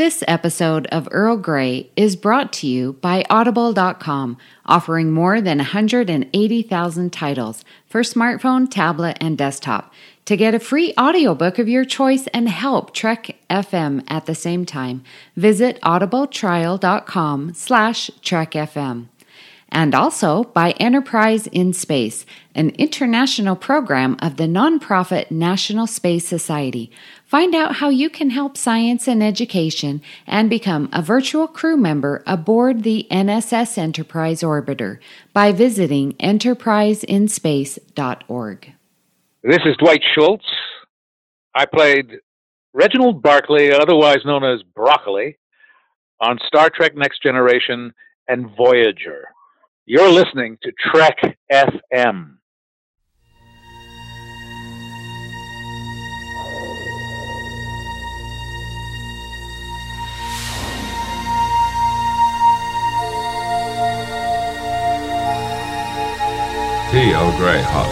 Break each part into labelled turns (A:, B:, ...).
A: This episode of Earl Grey is brought to you by Audible.com, offering more than 180,000 titles for smartphone, tablet, and desktop. To get a free audiobook of your choice and help Trek FM at the same time, visit audibletrial.com/trekfm. And also by Enterprise in Space, an international program of the nonprofit National Space Society. Find out how you can help science and education and become a virtual crew member aboard the NSS Enterprise Orbiter by visiting enterpriseinspace.org.
B: This is Dwight Schultz. I played Reginald Barclay, otherwise known as Broccoli, on Star Trek Next Generation and Voyager. You're listening to Trek FM.
C: Tea Earl Grey hot.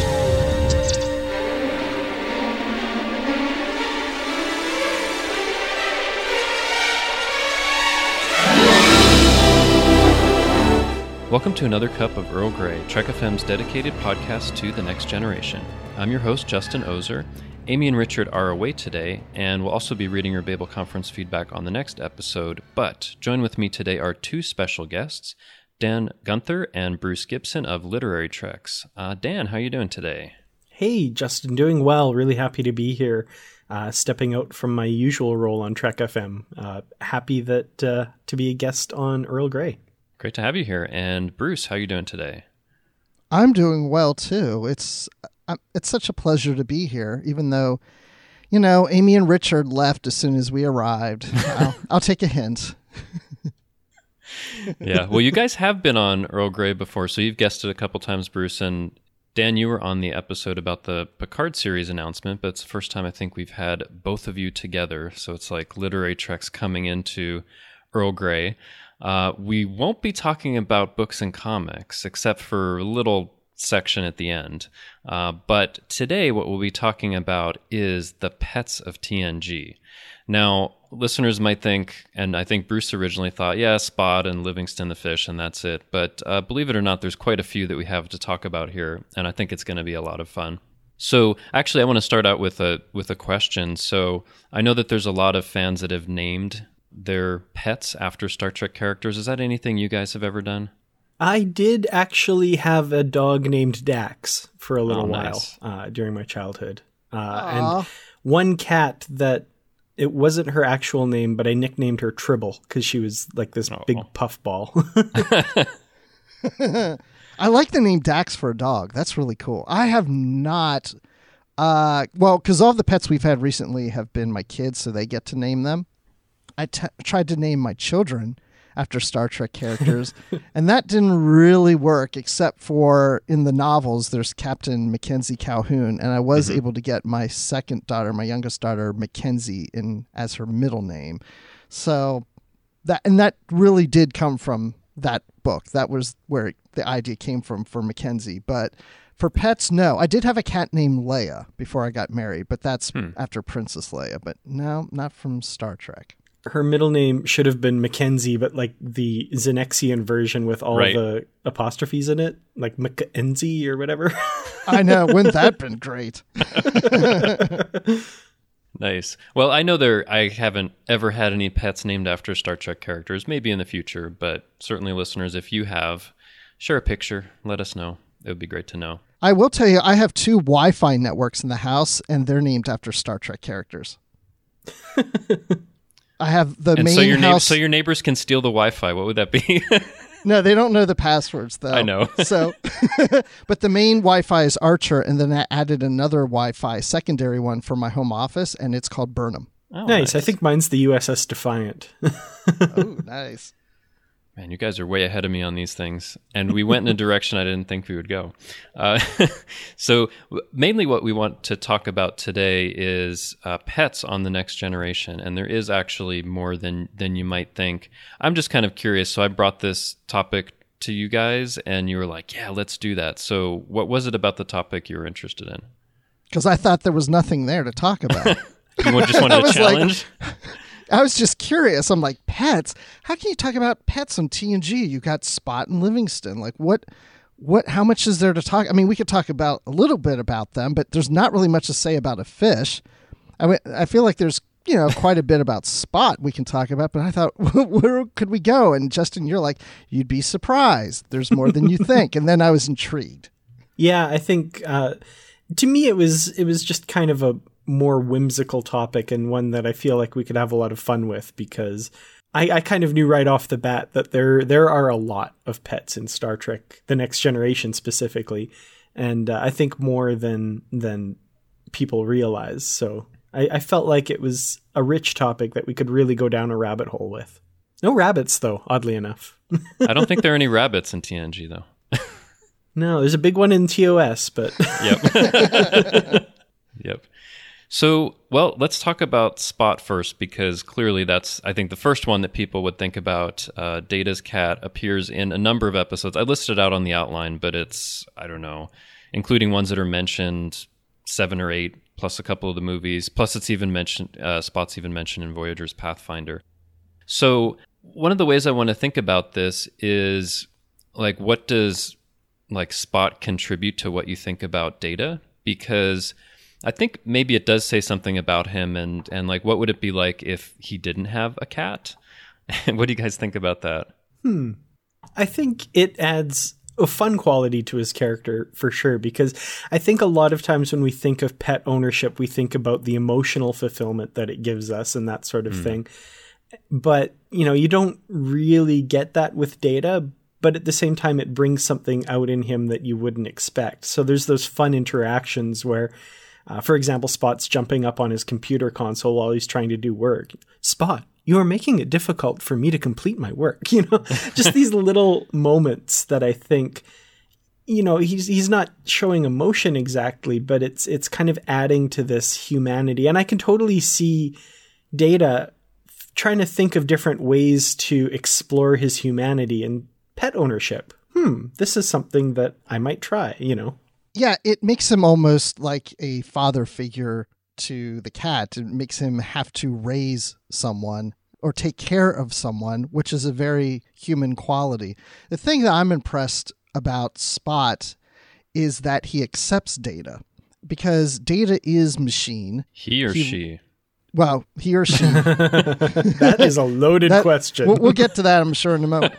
D: Welcome to another cup of Earl Grey, Trek FM's dedicated podcast to the next generation. I'm your host, Justin Ozer. Amy and Richard are away today, and we'll also be reading your Babel Conference feedback on the next episode. But join with me today are two special guests, Dan Gunther and Bruce Gibson of Literary Treks. Dan, how are you doing today?
E: Hey, Justin, doing well. Really happy to be here, stepping out from my usual role on Trek FM. Happy that to be a guest on Earl Grey.
D: Great to have you here. And Bruce, how are you doing today?
F: I'm doing well, too. It's such a pleasure to be here, even though, Amy and Richard left as soon as we arrived. I'll take a hint.
D: Yeah, well, you guys have been on Earl Grey before, so you've guested a couple times, Bruce. And Dan, you were on the episode about the Picard series announcement, but it's the first time I think we've had both of you together. So it's like Literary Treks coming into Earl Grey. We won't be talking about books and comics, except for a little section at the end. But today, what we'll be talking about is the pets of TNG. Now, listeners might think, and I think Bruce originally thought, yeah, Spot and Livingston the fish, and that's it. But believe it or not, there's quite a few that we have to talk about here, and I think it's going to be a lot of fun. So actually, I want to start out with a question. So I know that there's a lot of fans that have named their pets after Star Trek characters. Is that anything you guys have ever done?
E: I did actually have a dog named Dax for a little while during my childhood. And one cat that it wasn't her actual name, but I nicknamed her Tribble because she was like this big puffball.
F: I like the name Dax for a dog. That's really cool. I have not, because all of the pets we've had recently have been my kids, so they get to name them. I tried to name my children after Star Trek characters, and that didn't really work, except for in the novels, there's Captain Mackenzie Calhoun, and I was able to get my second daughter, my youngest daughter, Mackenzie, as her middle name. So that really did come from that book. That was where the idea came from for Mackenzie. But for pets, no. I did have a cat named Leia before I got married, but that's after Princess Leia. But no, not from Star Trek.
E: Her middle name should have been Mackenzie, but like the Xenexian version with all the apostrophes in it, like Mackenzie or whatever.
F: I know. Wouldn't that have been great?
D: Nice. Well, I know I haven't ever had any pets named after Star Trek characters, maybe in the future, but certainly listeners, if you have, share a picture, let us know. It would be great to know.
F: I will tell you, I have 2 Wi-Fi networks in the house, and they're named after Star Trek characters. I have the main house.
D: So your neighbors can steal the Wi-Fi. What would that be?
F: No, they don't know the passwords, though.
D: I know.
F: So, but the main Wi-Fi is Archer, and then I added another Wi-Fi secondary one for my home office, and it's called Burnham.
E: Oh, nice. I think mine's the USS Defiant.
F: Oh, nice.
D: Man, you guys are way ahead of me on these things. And we went in a direction I didn't think we would go. So mainly what we want to talk about today is pets on the next generation. And there is actually more than you might think. I'm just kind of curious. So I brought this topic to you guys and you were like, yeah, let's do that. So what was it about the topic you were interested in?
F: Because I thought there was nothing there to talk about.
D: You just wanted a challenge?
F: I was just curious. I'm like, pets? How can you talk about pets on TNG? You got Spot and Livingston. Like, what, how much is there to talk? I mean, we could talk about a little bit about them, but there's not really much to say about a fish. I mean, I feel like there's, quite a bit about Spot we can talk about, but I thought, where could we go? And Justin, you're like, you'd be surprised. There's more than you think. And then I was intrigued.
E: Yeah, I think to me it was just kind of a more whimsical topic, and one that I feel like we could have a lot of fun with, because I kind of knew right off the bat that there are a lot of pets in Star Trek: The Next Generation specifically, and I think more than people realize. So I felt like it was a rich topic that we could really go down a rabbit hole with. No rabbits, though, oddly enough.
D: I don't think there are any rabbits in TNG, though.
E: No, there's a big one in TOS, but...
D: Yep. Yep. So, well, let's talk about Spot first, because clearly that's, I think, the first one that people would think about. Data's cat appears in a number of episodes. I listed it out on the outline, but it's, I don't know, including ones that are mentioned, 7 or 8, plus a couple of the movies, plus it's even mentioned, Spot's even mentioned in Voyager's Pathfinder. So one of the ways I want to think about this is, like, what does, like, Spot contribute to what you think about Data? Because I think maybe it does say something about him, and like, what would it be like if he didn't have a cat? What do you guys think about that?
E: I think it adds a fun quality to his character for sure, because I think a lot of times when we think of pet ownership, we think about the emotional fulfillment that it gives us and that sort of thing. But, you don't really get that with Data, but at the same time, it brings something out in him that you wouldn't expect. So there's those fun interactions where, for example, Spot's jumping up on his computer console while he's trying to do work. Spot, you are making it difficult for me to complete my work. Just these little moments that I think, he's not showing emotion exactly, but it's kind of adding to this humanity. And I can totally see Data trying to think of different ways to explore his humanity, and pet ownership. This is something that I might try,
F: Yeah, it makes him almost like a father figure to the cat. It makes him have to raise someone or take care of someone, which is a very human quality. The thing that I'm impressed about Spot is that he accepts Data, because Data is machine.
D: He or she?
F: Well, he or she.
E: That is a loaded question.
F: We'll get to that, I'm sure, in a moment.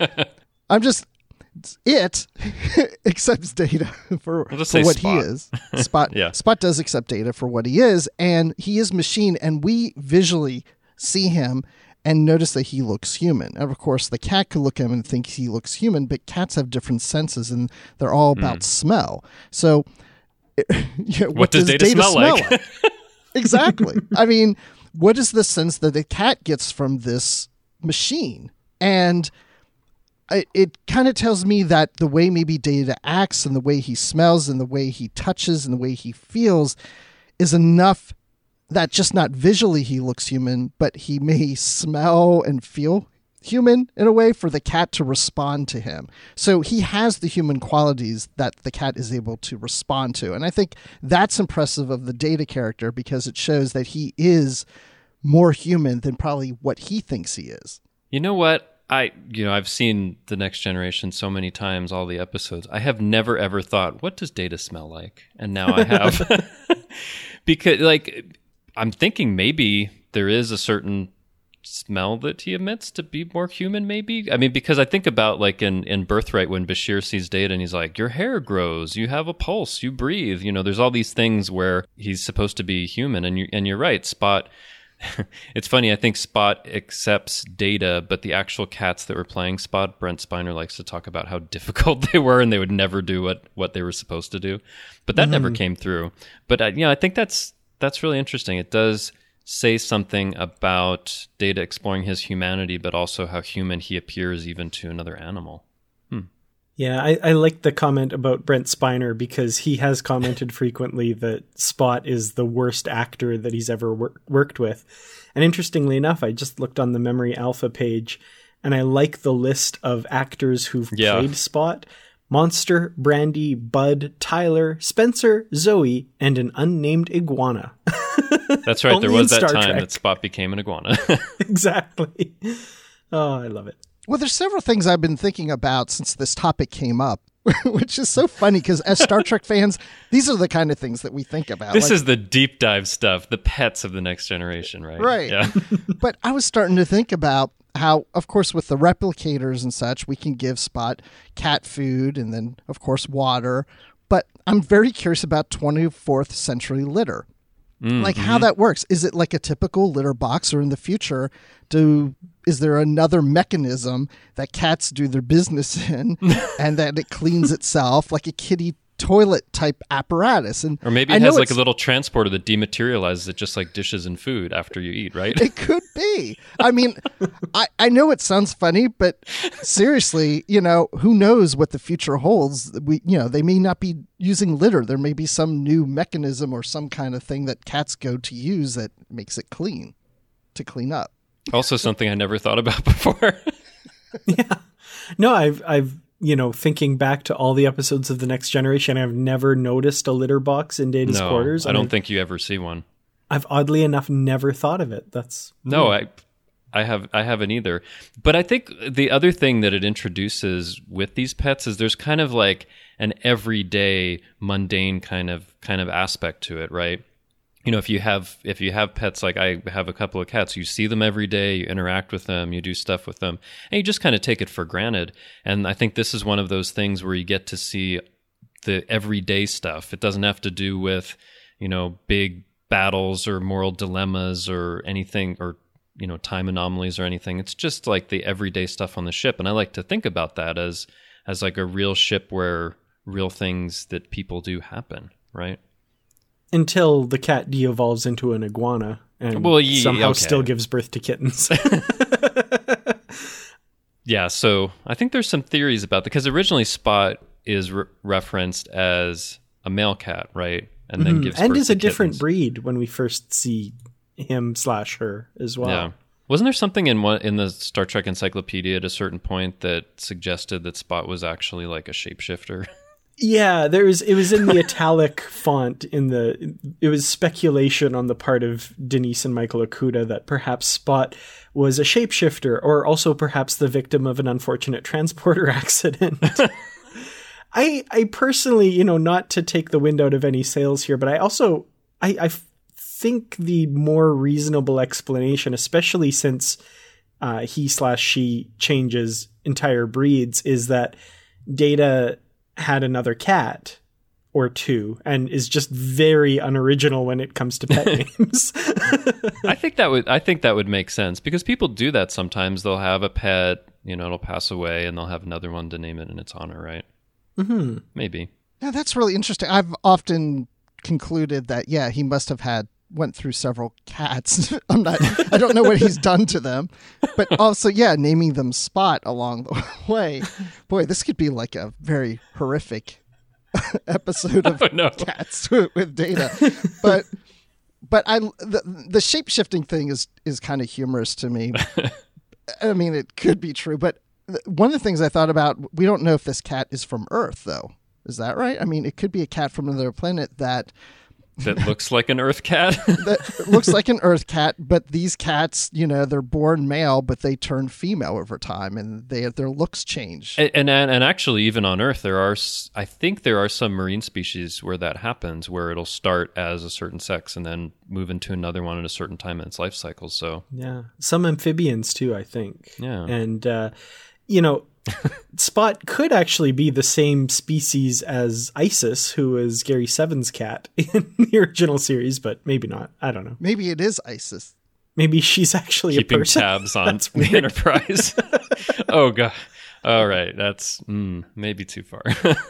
F: It accepts Data for what Spot. He is. Spot does accept Data for what he is, and he is machine, and we visually see him and notice that he looks human. And of course, the cat could look at him and think he looks human, but cats have different senses, and they're all about smell. So
D: what does Data smell like?
F: Exactly. I mean, what is the sense that the cat gets from this machine? And it kind of tells me that the way maybe Data acts and the way he smells and the way he touches and the way he feels is enough that just not visually he looks human, but he may smell and feel human in a way for the cat to respond to him. So he has the human qualities that the cat is able to respond to. And I think that's impressive of the Data character, because it shows that he is more human than probably what he thinks he is.
D: You know what? I've seen The Next Generation so many times, all the episodes. I have never ever thought, what does Data smell like? And now I have. Because, like, I'm thinking maybe there is a certain smell that he emits to be more human, maybe. I mean, because I think about, like, in Birthright, when Bashir sees Data and he's like, your hair grows, you have a pulse, you breathe. There's all these things where he's supposed to be human. And you're right, Spot. It's funny, I think Spot accepts Data, but the actual cats that were playing Spot, Brent Spiner likes to talk about how difficult they were and they would never do what they were supposed to do. But that never came through. But I think that's really interesting. It does say something about Data exploring his humanity, but also how human he appears even to another animal.
E: Yeah, I like the comment about Brent Spiner, because he has commented frequently that Spot is the worst actor that he's ever worked with. And interestingly enough, I just looked on the Memory Alpha page, and I like the list of actors who've played Spot. Monster, Brandy, Bud, Tyler, Spencer, Zoe, and an unnamed iguana.
D: That's right. There
E: Only in
D: was that
E: Star
D: time
E: Trek.
D: that Spot became an iguana.
E: Exactly. Oh, I love it.
F: Well, there's several things I've been thinking about since this topic came up, which is so funny because as Star Trek fans, these are the kind of things that we think about.
D: This is the deep dive stuff, the pets of the next generation, right?
F: Right.
D: Yeah.
F: But I was starting to think about how, of course, with the replicators and such, we can give Spot cat food and then, of course, water. But I'm very curious about 24th century litter. Like how that works. Is it like a typical litter box, or in the future, is there another mechanism that cats do their business in and that it cleans itself like a kitty toilet type apparatus? And
D: Or maybe it has like a little transporter that dematerializes it just like dishes and food after you eat, right?
F: It could be. I mean, I know it sounds funny, but seriously, who knows what the future holds? They may not be using litter. There may be some new mechanism or some kind of thing that cats go to use that makes it clean, to clean up.
D: Also something I never thought about before.
E: Yeah. No, I've thinking back to all the episodes of The Next Generation, I've never noticed a litter box in Data's quarters.
D: I don't think you ever see one.
E: I've oddly enough never thought of it. That's
D: no,
E: weird.
D: I haven't either. But I think the other thing that it introduces with these pets is there's kind of like an everyday mundane kind of aspect to it, right? If you have pets, like I have a couple of cats, you see them every day, you interact with them, you do stuff with them, and you just kind of take it for granted. And I think this is one of those things where you get to see the everyday stuff. It doesn't have to do with, big battles or moral dilemmas or anything, or, time anomalies or anything. It's just like the everyday stuff on the ship. And I like to think about that as like a real ship where real things that people do happen, right?
E: Until the cat de-evolves into an iguana and somehow still gives birth to kittens.
D: Yeah, so I think there's some theories about that, because originally Spot is referenced as a male cat, right? And then gives birth
E: and is
D: to
E: a different
D: kittens.
E: breed when we first see him/her as well.
D: Yeah. Wasn't there something in the Star Trek encyclopedia at a certain point that suggested that Spot was actually like a shapeshifter?
E: Yeah, it was in the italic font it was speculation on the part of Denise and Michael Okuda that perhaps Spot was a shapeshifter, or also perhaps the victim of an unfortunate transporter accident. I personally, not to take the wind out of any sails here, but I think the more reasonable explanation, especially since he/she changes entire breeds, is that Data had another cat or two and is just very unoriginal when it comes to pet names.
D: I think that would make sense, because people do that sometimes. They'll have a pet, it'll pass away, and they'll have another one to name it in its honor, right? Mm-hmm. Maybe.
F: Yeah, that's really interesting. I've often concluded that, he must have went through several cats. I don't know what he's done to them, but also, naming them Spot along the way. Boy, this could be like a very horrific episode of cats with Data. But the shape-shifting thing is kind of humorous to me. I mean, it could be true, but one of the things I thought about, we don't know if this cat is from Earth, though. Is that right? I mean, it could be a cat from another planet that
D: looks like an Earth cat.
F: That looks like an Earth cat, but these cats, they're born male, but they turn female over time, and their looks change.
D: And actually, even on Earth, I think there are some marine species where that happens, where it'll start as a certain sex and then move into another one at a certain time in its life cycle. So
E: yeah, some amphibians too, I think.
D: Yeah,
E: and Spot could actually be the same species as Isis, who is Gary Seven's cat in the original series, but maybe not. I don't know.
F: Maybe it is Isis.
E: Maybe she's actually
D: keeping
E: a person.
D: Tabs on the Enterprise. Oh god! All right, that's maybe too far.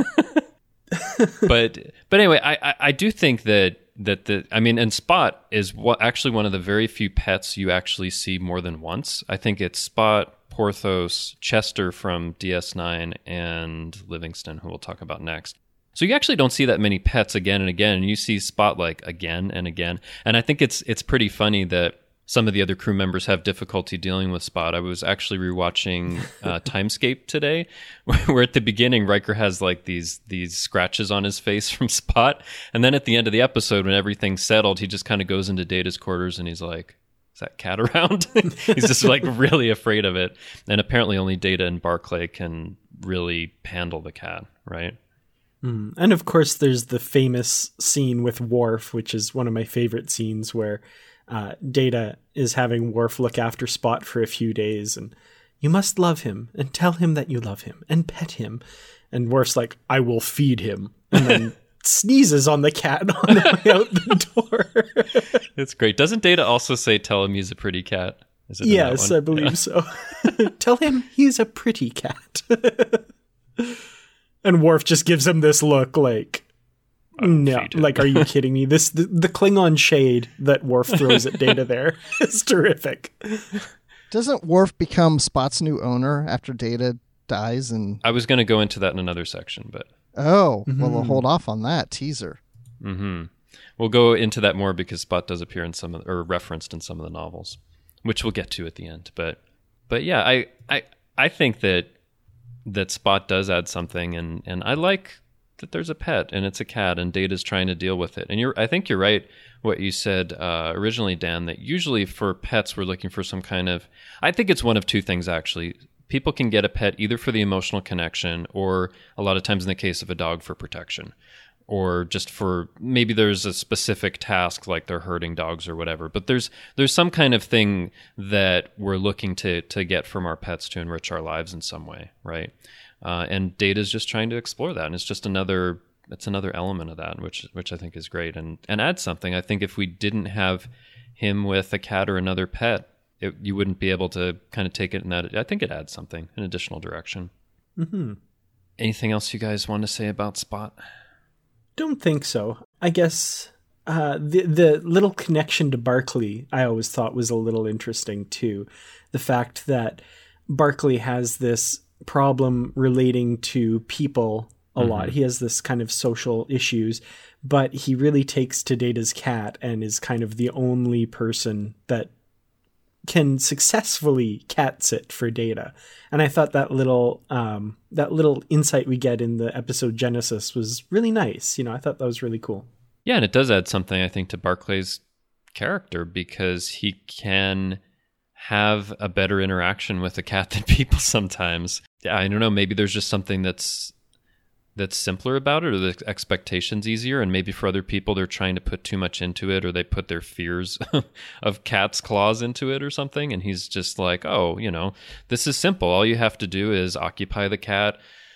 D: but anyway, I do think that and Spot is actually one of the very few pets you actually see more than once. I think it's Spot, Porthos, Chester from DS9, and Livingston, who we'll talk about next. So you actually don't see that many pets again and again, and you see Spot like again and again. And I think it's pretty funny that some of the other crew members have difficulty dealing with Spot. I was actually rewatching Timescape today, where at the beginning Riker has like these scratches on his face from Spot, and then at the end of the episode, when everything's settled, he just kind of goes into Data's quarters and he's like, "Is that cat around?" He's just like really afraid of it, and apparently only Data and Barclay can really handle the cat, right?
E: And of course, there's the famous scene with Worf, which is one of my favorite scenes, where Data is having Worf look after Spot for a few days, and you must love him and tell him that you love him and pet him. And Worf's like, "I will feed him," and then sneezes on the cat on the way out the door.
D: It's great. Doesn't Data also say, "Tell him he's a pretty cat"? Is it
E: Yes, I believe so. Tell him he's a pretty cat. And Worf just gives him this look like, no, like, are you kidding me? The Klingon shade that Worf throws at Data there is terrific.
F: Doesn't Worf become Spot's new owner after Data dies? And
D: I was going to go into that in another section, but
F: well, we'll hold off on that teaser.
D: We'll go into that more because Spot does appear in or referenced in some of the novels, which we'll get to at the end. But yeah, I think that Spot does add something, and I like that there's a pet and it's a cat and Data's trying to deal with it. And I think you're right what you said originally, Dan, that usually for pets we're looking for some kind of, I think it's one of two things actually. People can get a pet either for the emotional connection, or a lot of times in the case of a dog, for protection, or just for maybe there's a specific task like they're herding dogs or whatever. But there's some kind of thing that we're looking to get from our pets to enrich our lives in some way, right? And Data's just trying to explore that, and it's just another element of that, which I think is great and adds something. I think if we didn't have him with a cat or another pet, you wouldn't be able to kind of take it in that. I think it adds something, an additional direction. Mm-hmm. Anything else you guys want to say about Spot?
E: Don't think so. I guess the little connection to Barclay I always thought was a little interesting too. The fact that Barclay has this problem relating to people a lot. He has this kind of social issues, but he really takes to Data's cat and is kind of the only person that can successfully cat sit for Data. And I thought that little insight we get in the episode Genesis was really nice. I thought that was really cool.
D: Yeah, and it does add something, I think, to Barclay's character, because he can have a better interaction with a cat than people sometimes. Yeah, I don't know, maybe there's just something that's simpler about it, or the expectation's easier, and maybe for other people they're trying to put too much into it, or they put their fears of cat's claws into it or something, and he's just like, oh, this is simple. All you have to do is occupy the cat,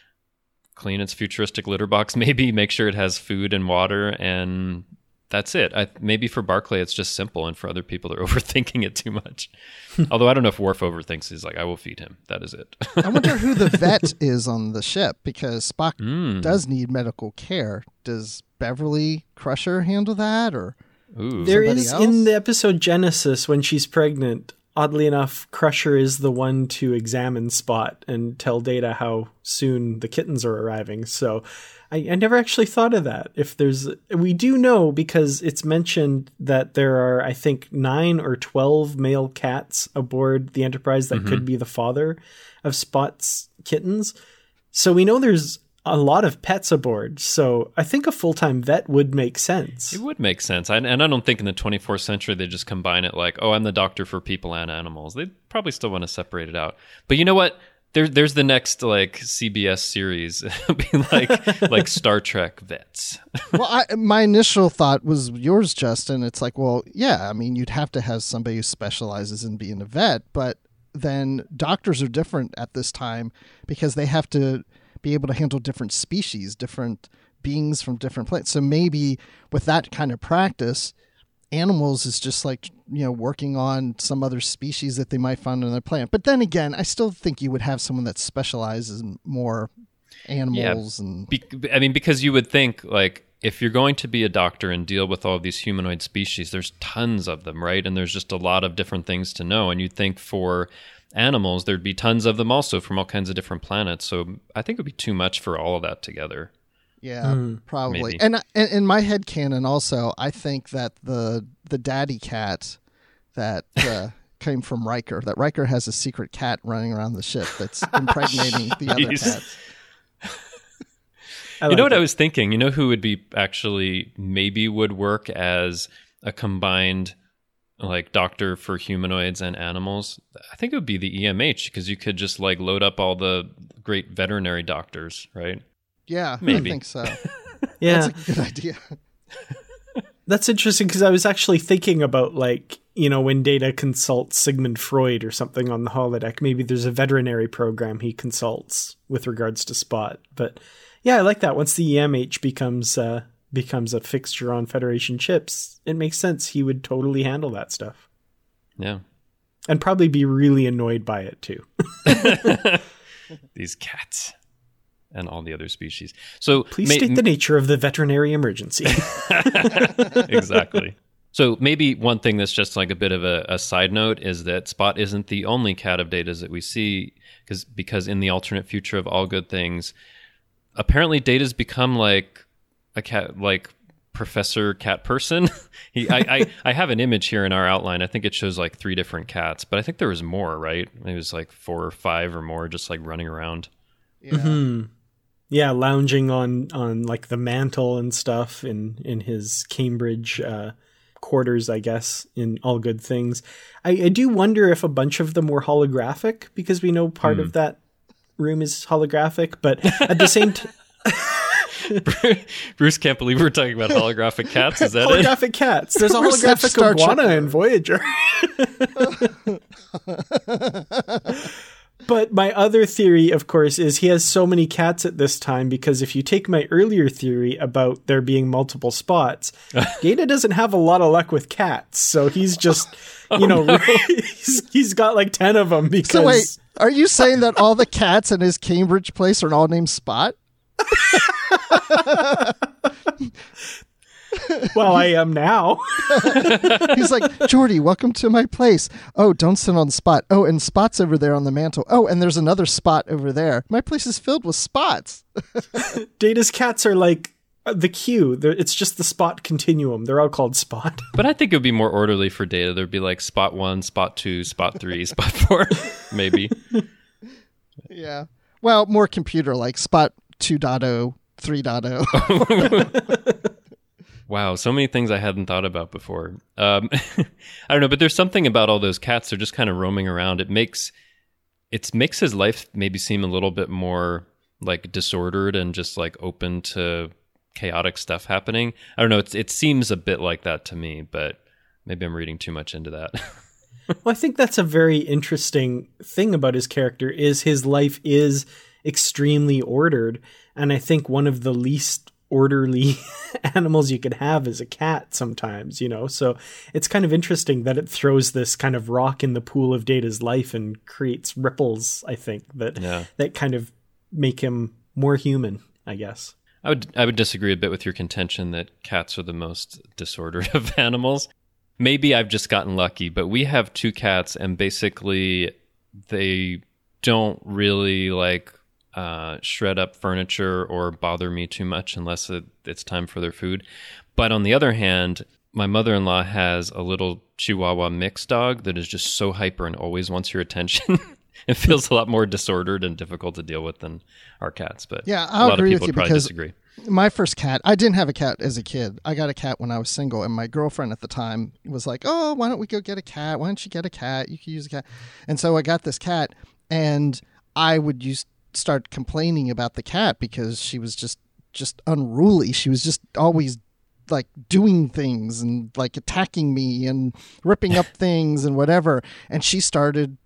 D: clean its futuristic litter box, maybe make sure it has food and water, and that's it. Maybe for Barclay it's just simple, and for other people they're overthinking it too much. Although I don't know if Worf overthinks. He's like, I will feed him. That is it.
F: I wonder who the vet is on the ship, because Spock does need medical care. Does Beverly Crusher handle that, or
E: there is else? In the episode Genesis, when she's pregnant, oddly enough, Crusher is the one to examine Spot and tell Data how soon the kittens are arriving. So I never actually thought of that. We do know, because it's mentioned that there are, I think, 9 or 12 male cats aboard the Enterprise that could be the father of Spot's kittens. So we know there's a lot of pets aboard. So I think a full-time vet would make sense.
D: It would make sense. And I don't think in the 24th century they just combine it like, oh, I'm the doctor for people and animals. They'd probably still want to separate it out. But you know what? There's the next like CBS series being like Star Trek vets.
F: Well, my initial thought was yours, Justin. It's like, well, yeah, I mean, you'd have to have somebody who specializes in being a vet, but then doctors are different at this time because they have to be able to handle different species, different beings from different planets. So maybe with that kind of practice, animals is just like, working on some other species that they might find on their planet. But then again, I still think you would have someone that specializes in more animals.
D: Because you would think, like, if you're going to be a doctor and deal with all of these humanoid species, there's tons of them, right? And there's just a lot of different things to know. And you'd think for animals, there'd be tons of them also from all kinds of different planets. So I think it would be too much for all of that together.
F: Yeah, probably.
D: Maybe.
F: And in my headcanon also, I think that the daddy cat that came from Riker. That Riker has a secret cat running around the ship that's impregnating the other cats.
D: You know what I was thinking? You know who would be actually maybe would work as a combined like doctor for humanoids and animals? I think it would be the EMH, because you could just like load up all the great veterinary doctors, right?
F: Yeah,
D: maybe.
F: I think so.
E: Yeah.
F: That's a good idea.
E: That's interesting, because I was actually thinking about, like, you know, when Data consults Sigmund Freud or something on the holodeck, maybe there's a veterinary program he consults with regards to Spot. But yeah, I like that. Once the EMH becomes a fixture on Federation ships, it makes sense. He would totally handle that stuff.
D: Yeah.
E: And probably be really annoyed by it too.
D: These cats. And all the other species. So
E: please state the nature of the veterinary emergency.
D: Exactly. So maybe one thing that's just like a bit of a side note is that Spot isn't the only cat of Data's that we see, because in the alternate future of All Good Things, apparently Data's become like a cat, like Professor Cat Person. I have an image here in our outline. I think it shows like 3 different cats, but I think there was more, right? It was like 4 or 5 or more just like running around.
F: Yeah.
E: Mm-hmm. Yeah, lounging on like the mantle and stuff in his Cambridge quarters, I guess, in All Good Things. I do wonder if a bunch of them were holographic, because we know part of that room is holographic, but at the same time... Bruce
D: can't believe we're talking about holographic cats. Is that
E: holographic cats. There's a holographic iguana in Voyager. But my other theory, of course, is he has so many cats at this time, because if you take my earlier theory about there being multiple Spots, Data doesn't have a lot of luck with cats. So he's just, he's got like 10 of them because...
F: So wait, are you saying that all the cats in his Cambridge place are all named Spot?
E: Well, I am now.
F: He's like, Geordi, welcome to my place. Oh, don't sit on the Spot. Oh, and Spot's over there on the mantle. Oh, and there's another Spot over there. My place is filled with Spots.
E: Data's cats are like the queue. It's just the Spot continuum. They're all called Spot.
D: But I think it would be more orderly for Data. There'd be like Spot 1, Spot 2, Spot 3, Spot 4, maybe.
F: Yeah. Well, more computer, like Spot 2.0, 3.0.
D: Wow, so many things I hadn't thought about before. I don't know, but there's something about all those cats. They're just kind of roaming around. It makes his life maybe seem a little bit more like disordered and just like open to chaotic stuff happening. I don't know. It seems a bit like that to me, but maybe I'm reading too much into that.
E: Well, I think that's a very interesting thing about his character is his life is extremely ordered. And I think one of the least orderly animals you could have is a cat sometimes, so it's kind of interesting that it throws this kind of rock in the pool of Data's life and creates ripples, I think, that kind of make him more human, I guess.
D: I would disagree a bit with your contention that cats are the most disordered of animals. Maybe I've just gotten lucky, but we have 2 cats, and basically they don't really like shred up furniture or bother me too much unless it's time for their food. But on the other hand, my mother-in-law has a little Chihuahua mixed dog that is just so hyper and always wants your attention. It feels a lot more disordered and difficult to deal with than our cats. But
F: yeah, I'll agree with you,
D: probably
F: because
D: disagree.
F: My first cat, I didn't have a cat as a kid. I got a cat when I was single, and my girlfriend at the time was like, oh, why don't we go get a cat? Why don't you get a cat? You can use a cat. And so I got this cat, and I would start complaining about the cat because she was just unruly. She was just always like doing things and like attacking me and ripping up things and whatever. And she started,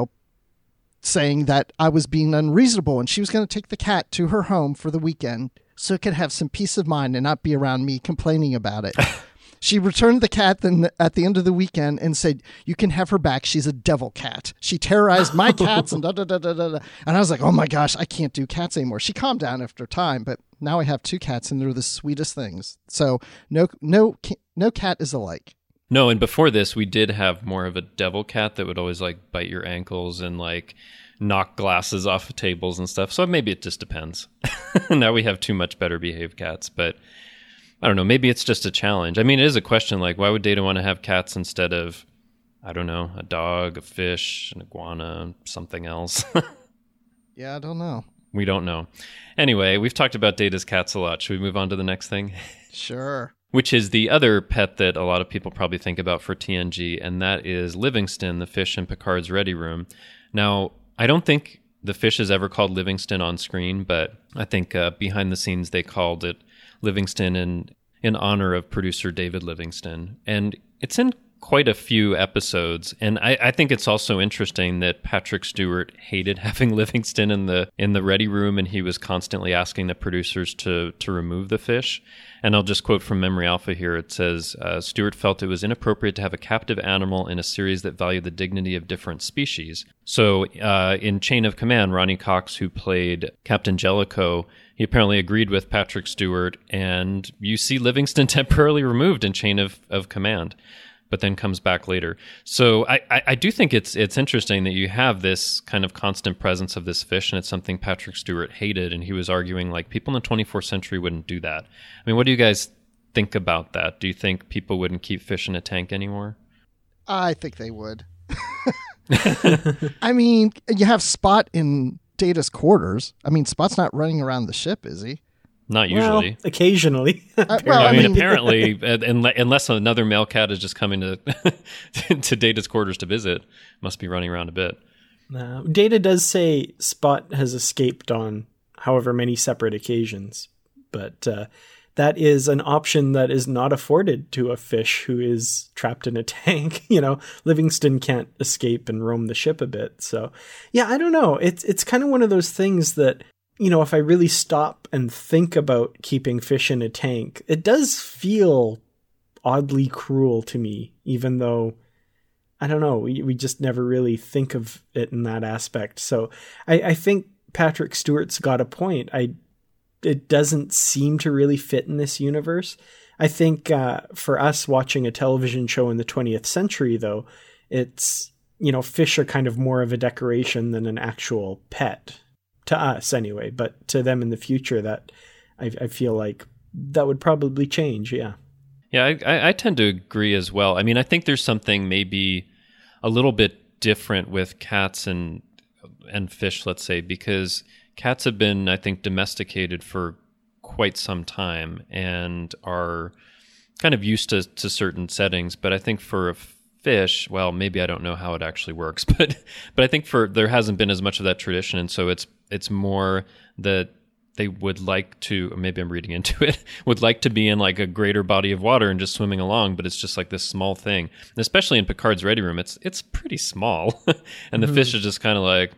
F: saying that I was being unreasonable, and she was going to take the cat to her home for the weekend so it could have some peace of mind and not be around me complaining about it. She returned the cat then at the end of the weekend and said, you can have her back. She's a devil cat. She terrorized my cats and da-da-da-da-da. And I was like, oh my gosh, I can't do cats anymore. She calmed down after time, but now I have 2 cats and they're the sweetest things. So no cat is alike.
D: No, and before this, we did have more of a devil cat that would always like bite your ankles and like knock glasses off of tables and stuff. So maybe it just depends. Now we have 2 much better behaved cats, but I don't know. Maybe it's just a challenge. I mean, it is a question like, why would Data want to have cats instead of I don't know, a dog, a fish, an iguana, something else.
F: Yeah, I don't know.
D: We don't know. Anyway, we've talked about Data's cats a lot. Should we move on to the next thing?
F: Sure.
D: Which is the other pet that a lot of people probably think about for TNG, and that is Livingston, the fish in Picard's Ready Room. Now, I don't think the fish is ever called Livingston on screen, but I think behind the scenes they called it Livingston in honor of producer David Livingston. And it's in quite a few episodes, and I think it's also interesting that Patrick Stewart hated having Livingston in the Ready Room, and he was constantly asking the producers to remove the fish. And I'll just quote from Memory Alpha here. It says, Stewart felt it was inappropriate to have a captive animal in a series that valued the dignity of different species. So in Chain of Command, Ronnie Cox, who played Captain Jellicoe, he apparently agreed with Patrick Stewart, and you see Livingston temporarily removed in Chain of Command, but then comes back later. So I do think it's interesting that you have this kind of constant presence of this fish, and it's something Patrick Stewart hated, and he was arguing like people in the 24th century wouldn't do that. I mean, what do you guys think about that? Do you think people wouldn't keep fish in a tank anymore?
F: I think they would. I mean, you have Spot in Data's quarters. I mean, Spot's not running around the ship, is he?
D: Not usually.
E: Well, occasionally.
D: I mean, apparently, unless another male cat is just coming to to Data's quarters to visit, must be running around a bit.
E: Data does say Spot has escaped on however many separate occasions, but that is an option that is not afforded to a fish who is trapped in a tank. You know, Livingston can't escape and roam the ship a bit. So, yeah, I don't know. It's kind of one of those things that, you know, if I really stop and think about keeping fish in a tank, it does feel oddly cruel to me, even though, I don't know, we just never really think of it in that aspect. So I think Patrick Stewart's got a point. It doesn't seem to really fit in this universe. I think for us watching a television show in the 20th century, though, it's, you know, fish are kind of more of a decoration than an actual pet. To us anyway, but to them in the future, that I feel like that would probably change. Yeah.
D: Yeah, I tend to agree as well. I mean, I think there's something maybe a little bit different with cats and fish, let's say, because cats have been, I think, domesticated for quite some time and are kind of used to certain settings. But I think for a fish, well, maybe I don't know how it actually works, but I think there hasn't been as much of that tradition, and so it's more that they would like to, or maybe I'm reading into it, would like to be in like a greater body of water and just swimming along, but it's just like this small thing. And especially in Picard's Ready Room, it's pretty small, and the fish is just kind of like,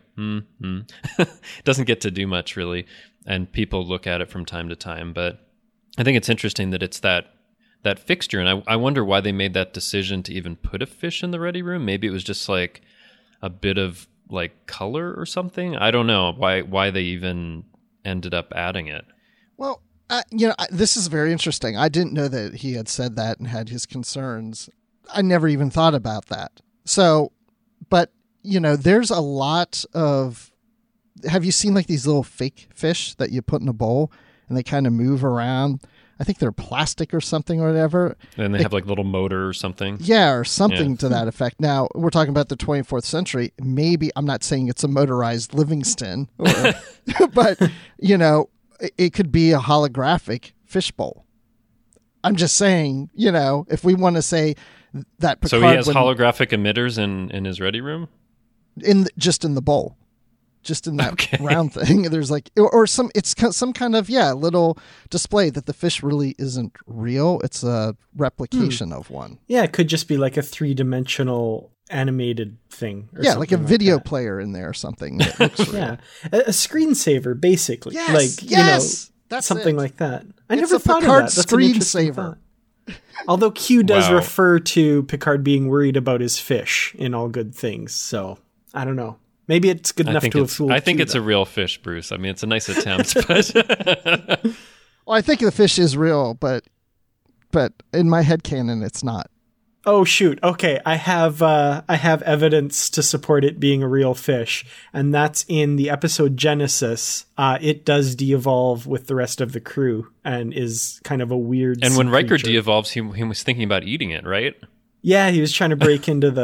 D: doesn't get to do much really, and people look at it from time to time. But I think it's interesting that it's that fixture, and I wonder why they made that decision to even put a fish in the Ready Room. Maybe it was just like a bit of like color or something. I don't know why they even ended up adding it.
F: Well, this is very interesting. I didn't know that he had said that and had his concerns. I never even thought about that. So, but there's a lot of, have you seen like these little fake fish that you put in a bowl and they kind of move around? I think they're plastic or something or whatever. And
D: they have like little motor or something.
F: Yeah, or something to that effect. Now, we're talking about the 24th century. Maybe, I'm not saying it's a motorized Livingston, but, it could be a holographic fishbowl. I'm just saying, if we want to say that Picard...
D: So he has holographic emitters in his Ready Room?
F: Just in the bowl. Just in that round thing, there's like, or it's some kind of, little display that the fish really isn't real. It's a replication of one.
E: Yeah, it could just be like a 3-dimensional animated thing.
F: Or like a video player in there or something. That looks real.
E: Yeah, a screensaver, basically.
F: Yes,
E: that's something like that.
F: I never thought
E: Picard
F: of that. That's screensaver.
E: Although Q does refer to Picard being worried about his fish in All Good Things, so I don't know. Maybe it's good enough to have fooled.
D: I think it's a real fish, Bruce. I mean, it's a nice attempt, but
F: well, I think the fish is real, but in my headcanon, it's not.
E: Oh shoot! Okay, I have evidence to support it being a real fish, and that's in the episode Genesis. It does de-evolve with the rest of the crew and is kind of a weird.
D: And when Riker
E: creature.
D: de-evolves, he was thinking about eating it, right?
E: Yeah, he was trying to break into the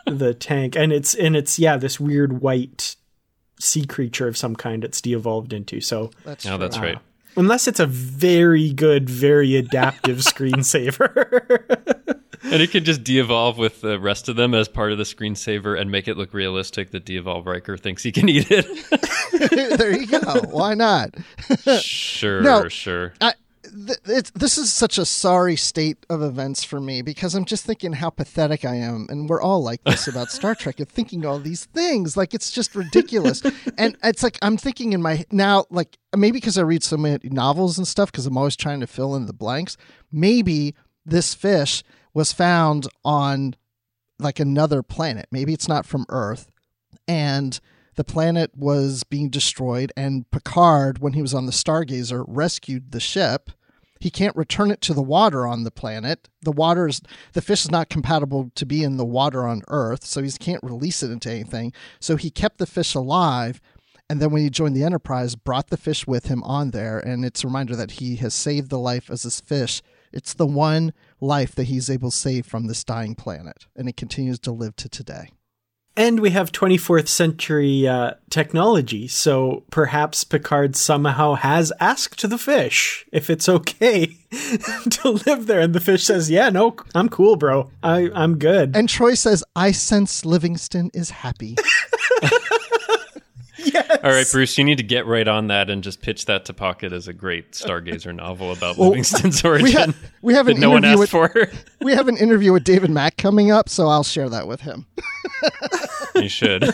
E: the tank, and it's this weird white sea creature of some kind it's de-evolved into. So
D: that's right.
E: Unless it's a very good, very adaptive screensaver.
D: And it could just de-evolve with the rest of them as part of the screensaver and make it look realistic that de-evolve Riker thinks he can eat it.
F: There you go. Why not?
D: Sure.
F: This is such a sorry state of events for me, because I'm just thinking how pathetic I am. And we're all like this about Star Trek, and thinking all these things. Like, it's just ridiculous. And it's like, I'm thinking in my, now, like, maybe because I read so many novels and stuff, because I'm always trying to fill in the blanks. Maybe this fish was found on like another planet. Maybe it's not from Earth. And the planet was being destroyed, and Picard, when he was on the Stargazer, rescued the ship. He can't return it to the water on the planet. The fish is not compatible to be in the water on Earth, so he can't release it into anything. So he kept the fish alive, and then when he joined the Enterprise, brought the fish with him on there, and it's a reminder that he has saved the life as this fish. It's the one life that he's able to save from this dying planet, and it continues to live to today.
E: And we have 24th century technology, so perhaps Picard somehow has asked the fish if it's okay to live there. And the fish says, yeah, no, I'm cool, bro. I'm good.
F: And Troy says, I sense Livingston is happy.
E: Yes.
D: All right, Bruce, you need to get right on that and just pitch that to Pocket as a great Stargazer novel about Livingston's origin.
F: We have
D: that no one asked for.
F: We have an interview with David Mack coming up, so I'll share that with him.
D: You should.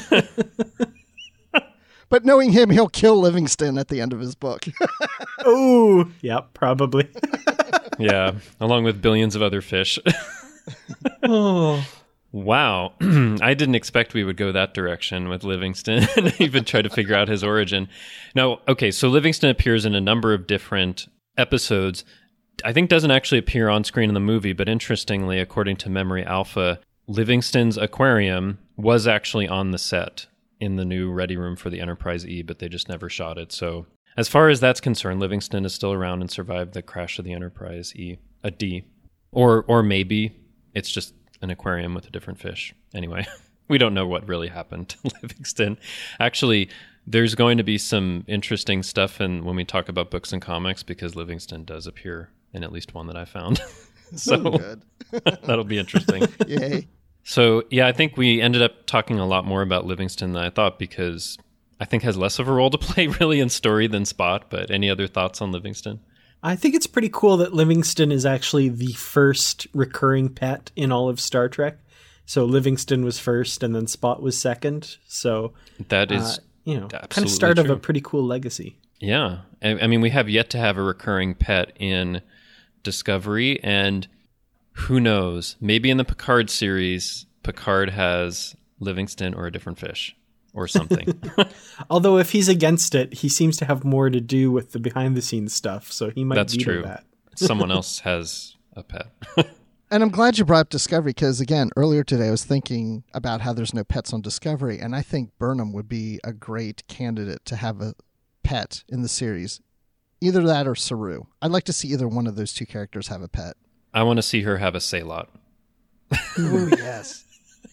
F: But knowing him, he'll kill Livingston at the end of his book.
E: Oh, yep, probably.
D: Yeah, along with billions of other fish.
E: Oh.
D: Wow. I didn't expect we would go that direction with Livingston and even try to figure out his origin. Now, okay, so Livingston appears in a number of different episodes. I think doesn't actually appear on screen in the movie, but interestingly, according to Memory Alpha, Livingston's aquarium was actually on the set in the new ready room for the Enterprise E, but they just never shot it. So as far as that's concerned, Livingston is still around and survived the crash of the Enterprise E, a D. Or maybe it's just an aquarium with a different fish. Anyway, we don't know what really happened to Livingston. Actually, there's going to be some interesting stuff when we talk about books and comics, because Livingston does appear in at least one that I found. So
F: good.
D: That'll be interesting.
F: Yay.
D: So, yeah, I think we ended up talking a lot more about Livingston than I thought, because I think has less of a role to play really in story than Spot. But any other thoughts on Livingston?
E: I think it's pretty cool that Livingston is actually the first recurring pet in all of Star Trek. So Livingston was first, and then Spot was second. So
D: that is,
E: kind of start
D: true.
E: Of a pretty cool legacy.
D: Yeah, I mean, we have yet to have a recurring pet in Discovery, and who knows? Maybe in the Picard series, Picard has Livingston or a different fish. Or something.
E: Although if he's against it, he seems to have more to do with the behind-the-scenes stuff, so he might veto that.
D: Someone else has a pet.
F: And I'm glad you brought up Discovery, because, again, earlier today I was thinking about how there's no pets on Discovery, and I think Burnham would be a great candidate to have a pet in the series. Either that or Saru. I'd like to see either one of those two characters have a pet.
D: I want to see her have a Sailot.
F: Ooh, yes.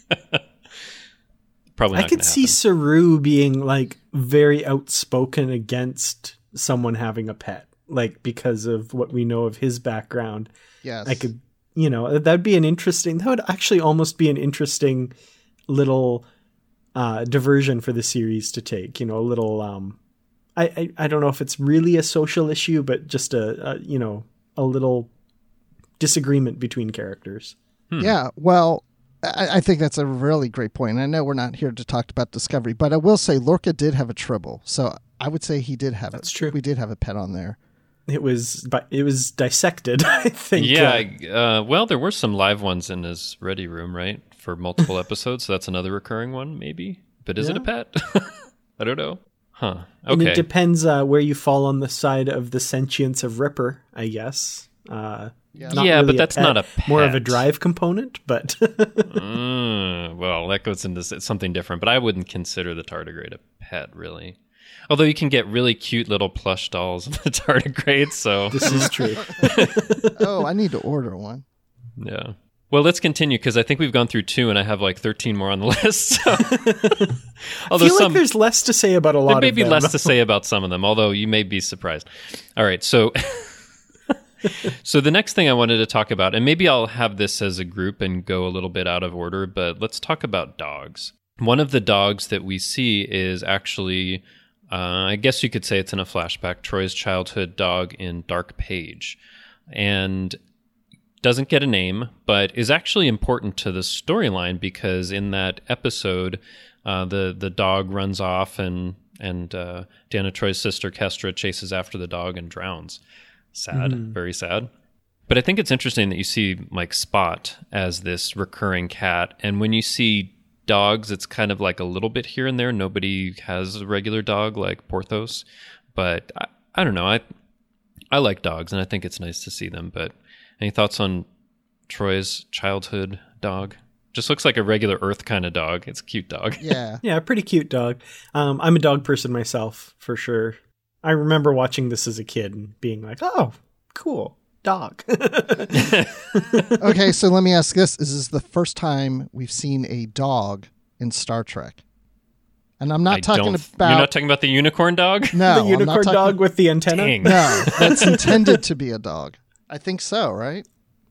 D: Probably
E: I could see Saru being like very outspoken against someone having a pet, like because of what we know of his background.
F: Yes.
E: I could, that would actually almost be an interesting little diversion for the series to take, a little, I don't know if it's really a social issue, but just a little disagreement between characters.
F: Yeah. Well, I think that's a really great point. And I know we're not here to talk about Discovery, but I will say Lorca did have a Tribble. So I would say he did have
E: That's true.
F: We did have a pet on there.
E: It was dissected, I think.
D: Yeah. Well, there were some live ones in his ready room, right? For multiple episodes. So that's another recurring one, maybe. But is it a pet? I don't know. Huh. Okay.
E: And it depends where you fall on the side of the sentience of Ripper, I guess.
D: Yeah, but that's not a pet.
E: More of a drive component, but...
D: well, that goes into something different, but I wouldn't consider the tardigrade a pet, really. Although you can get really cute little plush dolls of the tardigrade, so...
E: This is true.
F: Oh, I need to order one.
D: Yeah. Well, let's continue because I think we've gone through 2 and I have like 13 more on the list. So.
E: Although I feel like there's less to say about a lot of them.
D: There may be less to say about some of them, although you may be surprised. All right, so so the next thing I wanted to talk about, and maybe I'll have this as a group and go a little bit out of order, but let's talk about dogs. One of the dogs that we see is actually, I guess you could say it's in a flashback, Troy's childhood dog in Dark Page. And doesn't get a name, but is actually important to the storyline because in that episode, the dog runs off and Deanna Troy's sister Kestra chases after the dog and drowns. Sad, very sad. But I think it's interesting that you see like Spot as this recurring cat, and when you see dogs, it's kind of like a little bit here and there. Nobody has a regular dog like Porthos, but I don't know. I like dogs, and I think it's nice to see them, but any thoughts on Troy's childhood dog? Just looks like a regular Earth kind of dog. It's a cute dog.
F: Yeah.
E: Yeah, pretty cute dog. I'm a dog person myself, for sure. I remember watching this as a kid and being like, oh, cool, dog.
F: Okay, so let me ask this. This is the first time we've seen a dog in Star Trek. And I'm not talking about...
D: You're not talking about the unicorn dog?
F: No.
E: The unicorn dog with the antenna?
D: Dang.
F: No, that's intended to be a dog. I think so, right?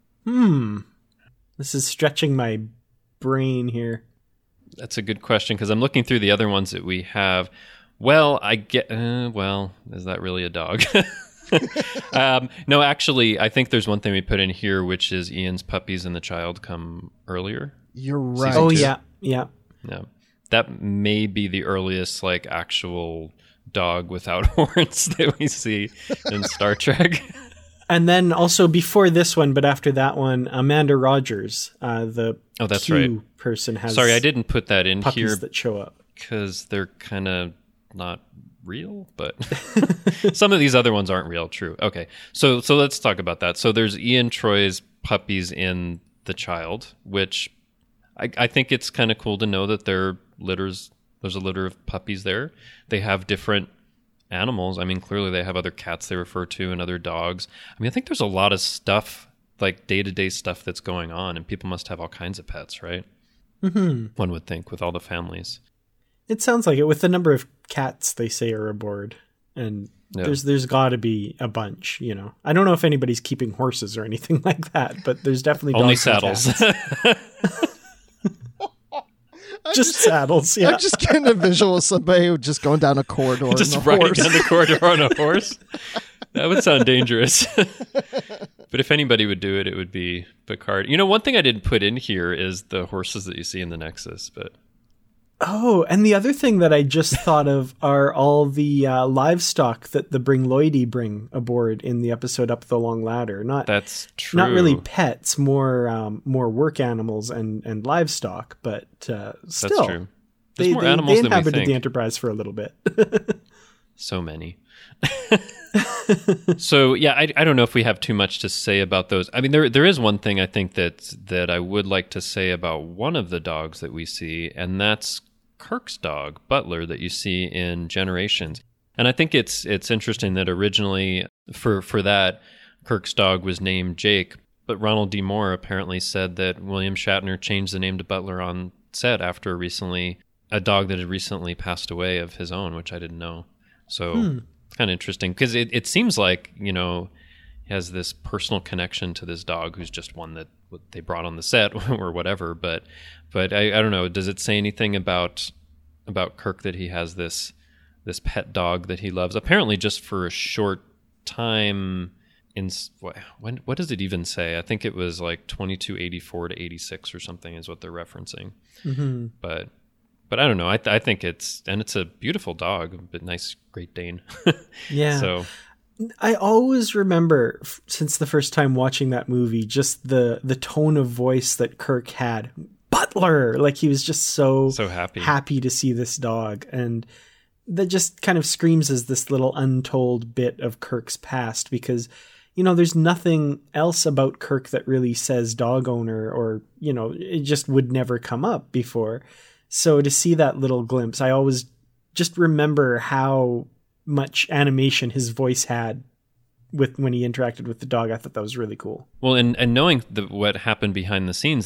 E: This is stretching my brain here.
D: That's a good question because I'm looking through the other ones that we have. Well, I get... well, is that really a dog? No, actually, I think there's one thing we put in here, which is Ian's puppies and the child come earlier.
F: You're right.
E: Oh, yeah.
D: Yeah. That may be the earliest, like, actual dog without horns that we see in Star Trek.
E: And then also before this one, but after that one, Amanda Rogers, the
D: that's
E: Q
D: right.
E: person has...
D: Sorry, I didn't put that in
E: puppies
D: here
E: that show up.
D: because they're kind of not real, but some of these other ones aren't real. True. Okay, so let's talk about that. So there's Ian Troy's puppies in The Child, which I think it's kind of cool to know that there's a litter of puppies there. They have different animals. I mean, clearly they have other cats they refer to and other dogs. I mean, I think there's a lot of stuff, like day-to-day stuff that's going on, and people must have all kinds of pets, right?
E: Mm-hmm.
D: One would think, with all the families.
E: It sounds like it, with the number of cats they say are aboard. And there's got to be a bunch, you know. I don't know if anybody's keeping horses or anything like that, but there's definitely
D: only
E: dogs and
D: saddles.
E: Just saddles, yeah.
F: I'm just getting a visual of somebody just going down a corridor
D: just
F: on a
D: riding
F: horse.
D: down the corridor on a horse. That would sound dangerous. But if anybody would do it, it would be Picard. You know, one thing I didn't put in here is the horses that you see in the Nexus, but...
E: Oh, and the other thing that I just thought of are all the livestock that the Bring Lloydie bring aboard in the episode Up the Long Ladder.
D: That's true.
E: Not really pets, more work animals and livestock, but still.
D: That's true. There's more
E: they
D: animals than we
E: inhabited
D: think.
E: the Enterprise for a little bit.
D: So many. So yeah, I don't know if we have too much to say about those. I mean, there is one thing I think that I would like to say about one of the dogs that we see, and that's Kirk's dog, Butler, that you see in Generations. And I think it's interesting that originally for that, Kirk's dog was named Jake, but Ronald D. Moore apparently said that William Shatner changed the name to Butler on set after a dog that had recently passed away of his own, which I didn't know. So it's kind of interesting because it seems like, you know, he has this personal connection to this dog who's just one that they brought on the set or whatever. But I don't know. Does it say anything about Kirk that he has this pet dog that he loves? Apparently, just for a short time. What does it even say? I think it was like 2284 to 86 or something is what they're referencing.
E: Mm-hmm.
D: But I don't know. I think it's a beautiful dog, a nice Great Dane.
E: Yeah.
D: So
E: I always remember since the first time watching that movie, just the tone of voice that Kirk had. Butler, like he was just so happy to see this dog, and that just kind of screams as this little untold bit of Kirk's past, because you know there's nothing else about Kirk that really says dog owner, or you know it just would never come up before. So to see that little glimpse, I always just remember how much animation his voice had when he interacted with the dog. I thought that was really cool.
D: Well, and knowing what happened behind the scenes,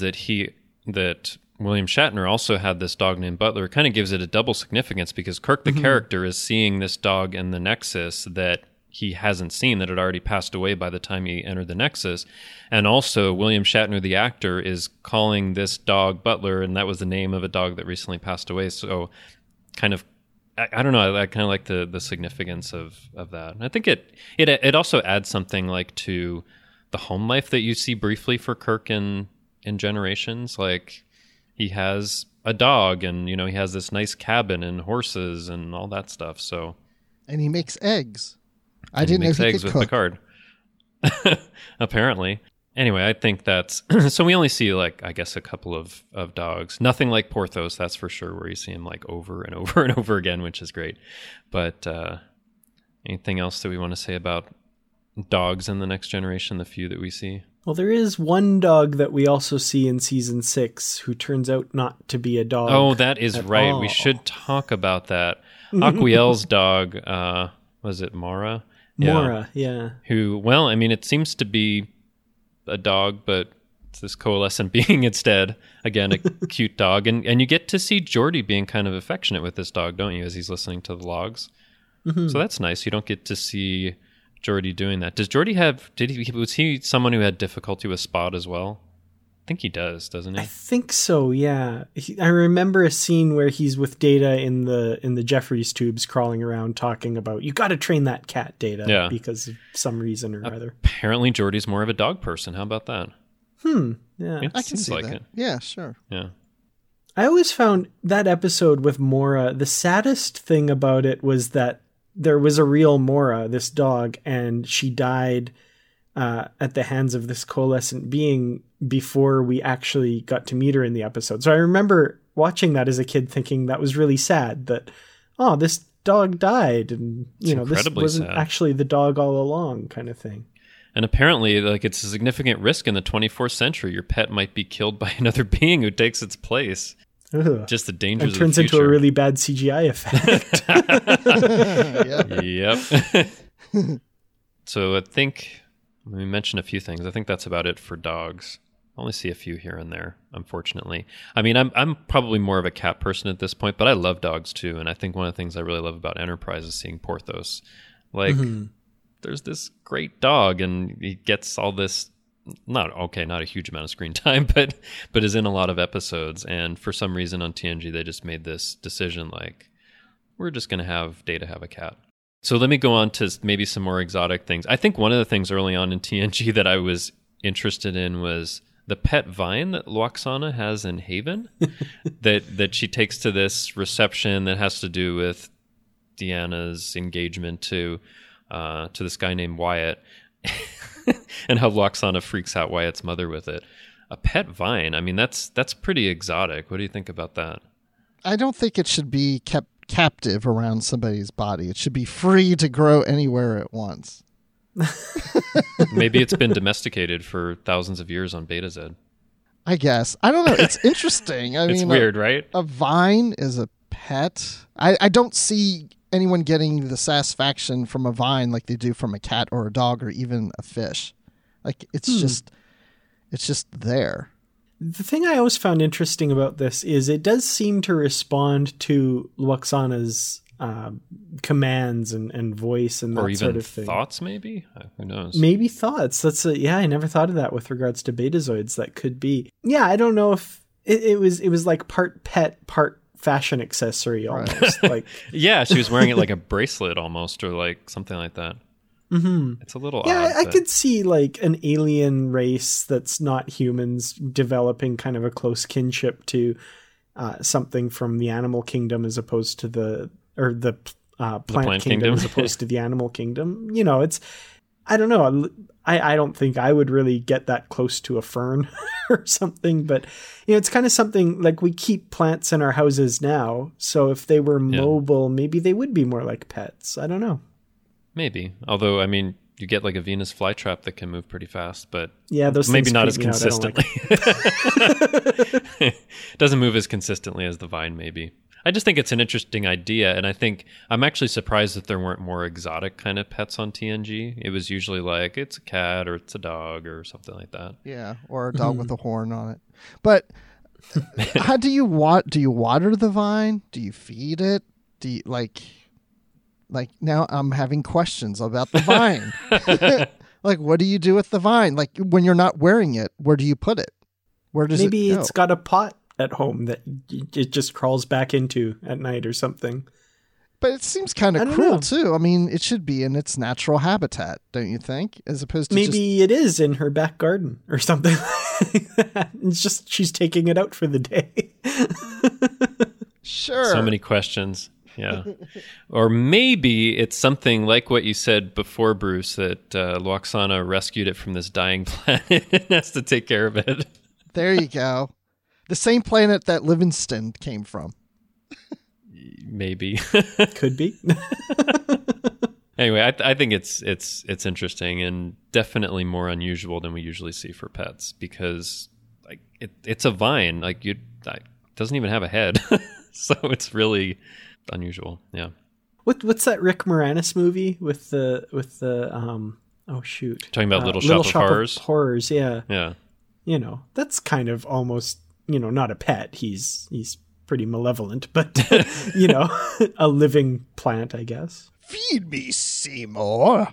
D: that William Shatner also had this dog named Butler, kind of gives it a double significance, because Kirk, the character, is seeing this dog in the Nexus that he hasn't seen, that had already passed away by the time he entered the Nexus. And also William Shatner, the actor, is calling this dog Butler, and that was the name of a dog that recently passed away. So kind of, I don't know, I kind of like the significance of that. And I think it also adds something like to the home life that you see briefly for Kirk in Generations. Like, he has a dog, and, you know, he has this nice cabin and horses and all that stuff. So,
F: and he makes eggs. I didn't know he
D: eggs
F: could
D: with
F: cook.
D: Picard. Apparently. Anyway, I think that's so we only see, like, I guess, a couple of dogs. Nothing like Porthos, that's for sure, where you see him like over and over and over again, which is great. But anything else that we want to say about dogs in the Next Generation, the few that we see?
E: Well, there is one dog that we also see in season 6 who turns out not to be a dog.
D: Oh, that is right.
E: All.
D: We should talk about that. Aquiel's dog, was it Mara?
E: Mora, yeah.
D: Who, well, I mean, it seems to be a dog, but it's this coalescent being instead. Again, a cute dog. And you get to see Geordi being kind of affectionate with this dog, don't you, as he's listening to the logs? Mm-hmm. So that's nice. You don't get to see Geordi doing that. Does Geordi was he someone who had difficulty with Spot as well? I think he does, doesn't he?
E: I think so, yeah. I remember a scene where he's with Data in the Jeffries tubes, crawling around talking about, you got to train that cat, Data, because of some reason or other.
D: Apparently Geordi's more of a dog person. How about that?
E: Yeah.
F: I can see
D: like
F: that.
D: It.
F: Yeah, sure.
D: Yeah.
E: I always found that episode with Mora, the saddest thing about it was that there was a real Mora, this dog, and she died at the hands of this coalescent being before we actually got to meet her in the episode. So I remember watching that as a kid thinking that was really sad, that, oh, this dog died, and, you know, this wasn't actually the dog all along, kind of thing.
D: And apparently, like, it's a significant risk in the 24th century. Your pet might be killed by another being who takes its place.
E: Ugh.
D: Just the dangers of the
E: turns into a really bad CGI effect.
D: Yep. So I think we mentioned a few things. I think that's about it for dogs. I only see a few here and there, unfortunately. I mean, I'm probably more of a cat person at this point, but I love dogs too. And I think one of the things I really love about Enterprise is seeing Porthos. Like, there's this great dog, and he gets all this, not a huge amount of screen time, but is in a lot of episodes. And for some reason on TNG, they just made this decision, like, we're just going to have Data have a cat. So let me go on to maybe some more exotic things. I think one of the things early on in TNG that I was interested in was the pet vine that Lwaxana has in Haven, that she takes to this reception that has to do with Deanna's engagement to this guy named Wyatt, and how Lwaxana freaks out Wyatt's mother with it. A pet vine, I mean, that's pretty exotic. What do you think about that?
F: I don't think it should be kept captive around somebody's body. It should be free to grow anywhere it wants.
D: Maybe it's been domesticated for thousands of years on Beta Z.
F: I guess. I don't know. It's interesting. I mean,
D: it's weird, right?
F: A vine is a pet. I don't see anyone getting the satisfaction from a vine like they do from a cat or a dog or even a fish. Like, it's just there.
E: The thing I always found interesting about this is it does seem to respond to Lwaxana's commands and voice and that sort of thing.
D: Or even thoughts, maybe? Who knows?
E: Maybe thoughts. I never thought of that with regards to Betazoids. That could be. Yeah, I don't know if it was like part pet, part fashion accessory almost. Like,
D: yeah, she was wearing it like a bracelet almost, or like something like that. Mm-hmm. It's a little odd.
E: Yeah, I could see like an alien race that's not humans developing kind of a close kinship to something from the animal kingdom as opposed to the plant kingdom as opposed to the animal kingdom. You know, I don't know. I don't think I would really get that close to a fern or something, but you know, it's kind of something like we keep plants in our houses now. So if they were mobile, maybe they would be more like pets. I don't know.
D: Maybe. Although, I mean, you get like a Venus flytrap that can move pretty fast, but
E: yeah, those
D: maybe
E: things
D: not as
E: creep me out.
D: consistently. Doesn't move as consistently as the vine, maybe. I just think it's an interesting idea, and I think I'm actually surprised that there weren't more exotic kind of pets on TNG. It was usually like it's a cat or it's a dog or something like that.
F: Yeah, or a dog with a horn on it. But how do you water the vine? Do you feed it? Do you like now I'm having questions about the vine. Like, what do you do with the vine? Like, when you're not wearing it, where do you put it? Where does
E: Maybe
F: it go?
E: it's got a pot at home that it just crawls back into at night or something.
F: But it seems kind of cruel too. I mean, it should be in its natural habitat, don't you think? As opposed to
E: maybe it is in her back garden or something like that. It's just she's taking it out for the day.
F: Sure.
D: So many questions. Yeah. Or maybe it's something like what you said before, Bruce, that Lwaxana rescued it from this dying planet and has to take care of it.
F: There you go. The same planet that Livingston came from.
D: Maybe.
E: Could be.
D: Anyway, I think it's interesting and definitely more unusual than we usually see for pets because like it's a vine. Like it doesn't even have a head. So it's really unusual. Yeah.
E: What's that Rick Moranis movie with the oh shoot.
D: Talking about Little Shop of Horrors?
E: Horrors, yeah.
D: Yeah.
E: You know, that's kind of almost, you know, not a pet. He's pretty malevolent, but you know, a living plant, I guess.
F: Feed me, Seymour.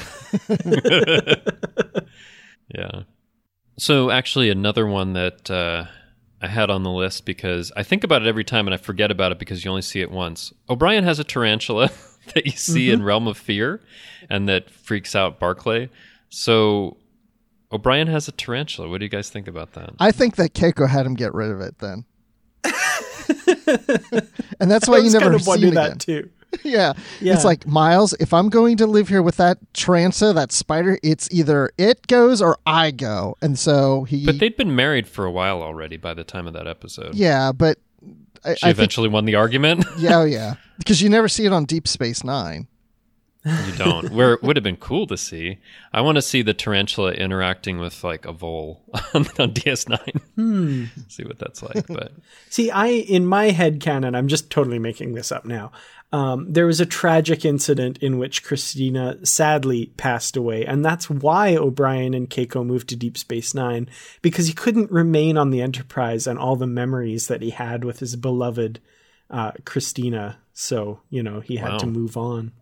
D: Yeah. So actually another one that I had on the list because I think about it every time and I forget about it because you only see it once. O'Brien has a tarantula that you see in Realm of Fear and that freaks out Barclay. So O'Brien has a tarantula. What do you guys think about that?
F: I think that Keiko had him get rid of it then. And that's why you never see it again.
E: That too.
F: Yeah. It's like, Miles, if I'm going to live here with that tarantula, that spider, it's either it goes or I go. And so
D: But they'd been married for a while already by the time of that episode.
F: Yeah, but
D: she eventually won the argument.
F: Yeah. Because you never see it on Deep Space Nine.
D: You don't. Where it would have been cool to see. I want to see the tarantula interacting with like a vole on DS9. See what that's like. But
E: see, in my head canon, I'm just totally making this up now. There was a tragic incident in which Christina sadly passed away, and that's why O'Brien and Keiko moved to Deep Space Nine, because he couldn't remain on the Enterprise and all the memories that he had with his beloved Christina. So, you know, he had to move on.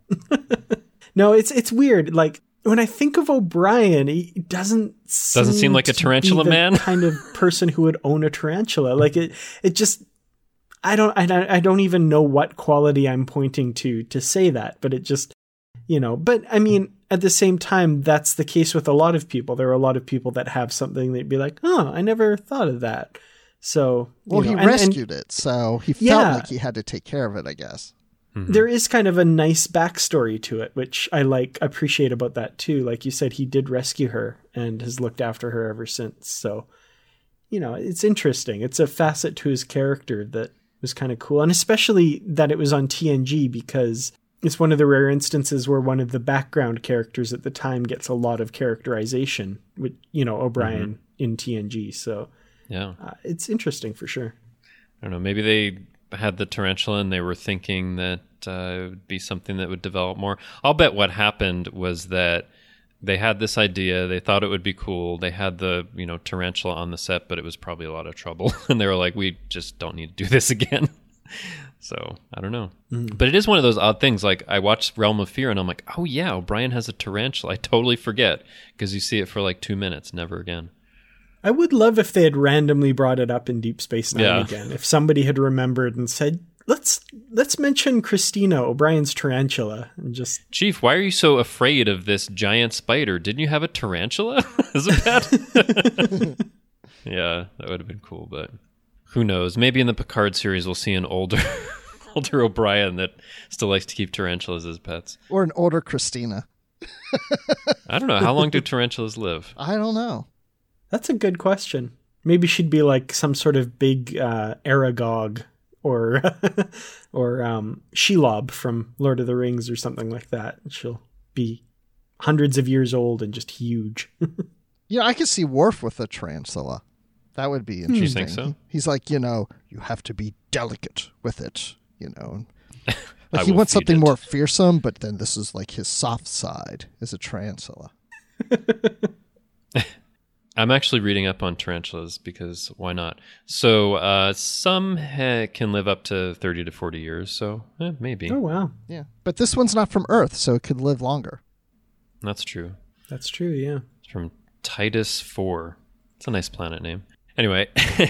E: No, it's weird. Like, when I think of O'Brien, he doesn't
D: seem like a tarantula man.
E: Kind of person who would own a tarantula. Like it just, I don't even know what quality I'm pointing to say that, but it just, you know, but I mean, at the same time, that's the case with a lot of people. There are a lot of people that have something that'd be like, oh, I never thought of that. So,
F: well, he rescued it, so he felt like he had to take care of it, I guess.
E: Mm-hmm. There is kind of a nice backstory to it, which I appreciate about that too. Like you said, he did rescue her and has looked after her ever since. So, you know, it's interesting. It's a facet to his character that was kind of cool. And especially that it was on TNG, because it's one of the rare instances where one of the background characters at the time gets a lot of characterization with, you know, O'Brien in TNG. So
D: yeah,
E: it's interesting for sure.
D: I don't know. Maybe they had the tarantula and they were thinking that it would be something that would develop more. I'll bet what happened was that they had this idea. They thought it would be cool. They had the, you know, tarantula on the set, but it was probably a lot of trouble. And they were like, we just don't need to do this again. So I don't know. But it is one of those odd things. Like I watched Realm of Fear and I'm like, oh yeah, O'Brien has a tarantula. I totally forget because you see it for like 2 minutes, never again.
E: I would love if they had randomly brought it up in Deep Space Nine again. If somebody had remembered and said, let's mention Christina, O'Brien's tarantula, and just...
D: Chief, why are you so afraid of this giant spider? Didn't you have a tarantula as a pet? Yeah, that would have been cool, but who knows? Maybe in the Picard series we'll see an older O'Brien that still likes to keep tarantulas as pets.
F: Or an older Christina.
D: I don't know. How long do tarantulas live?
F: I don't know.
E: That's a good question. Maybe she'd be like some sort of big Aragog or Shelob from Lord of the Rings or something like that. She'll be hundreds of years old and just huge.
F: Yeah, I could see Worf with a tarantula. That would be interesting.
D: You think so?
F: He's like, you know, you have to be delicate with it. you know. Like he wants something more fearsome, but then this is like his soft side is a tarantula.
D: I'm actually reading up on tarantulas because why not? So some can live up to 30 to 40 years, so maybe.
E: Oh, wow.
F: Yeah, but this one's not from Earth, so it could live longer.
D: That's true.
E: That's true, yeah.
D: It's from Titus 4. It's a nice planet name. Anyway,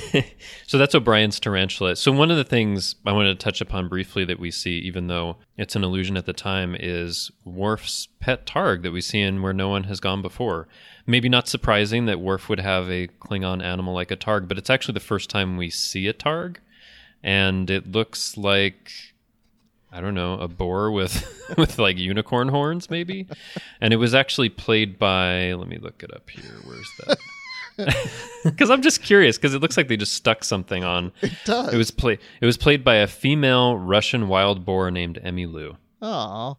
D: so that's O'Brien's tarantula. So one of the things I wanted to touch upon briefly that we see, even though it's an illusion at the time, is Worf's pet Targ that we see in Where No One Has Gone Before. Maybe not surprising that Worf would have a Klingon animal like a Targ, but it's actually the first time we see a Targ, and it looks like, I don't know, a boar with with like unicorn horns, maybe. And it was actually played by, let me look it up here. Where's that? Because I'm just curious, because it looks like they just stuck something on.
F: It does.
D: It was played by a female Russian wild boar named Emmylou.
F: Oh,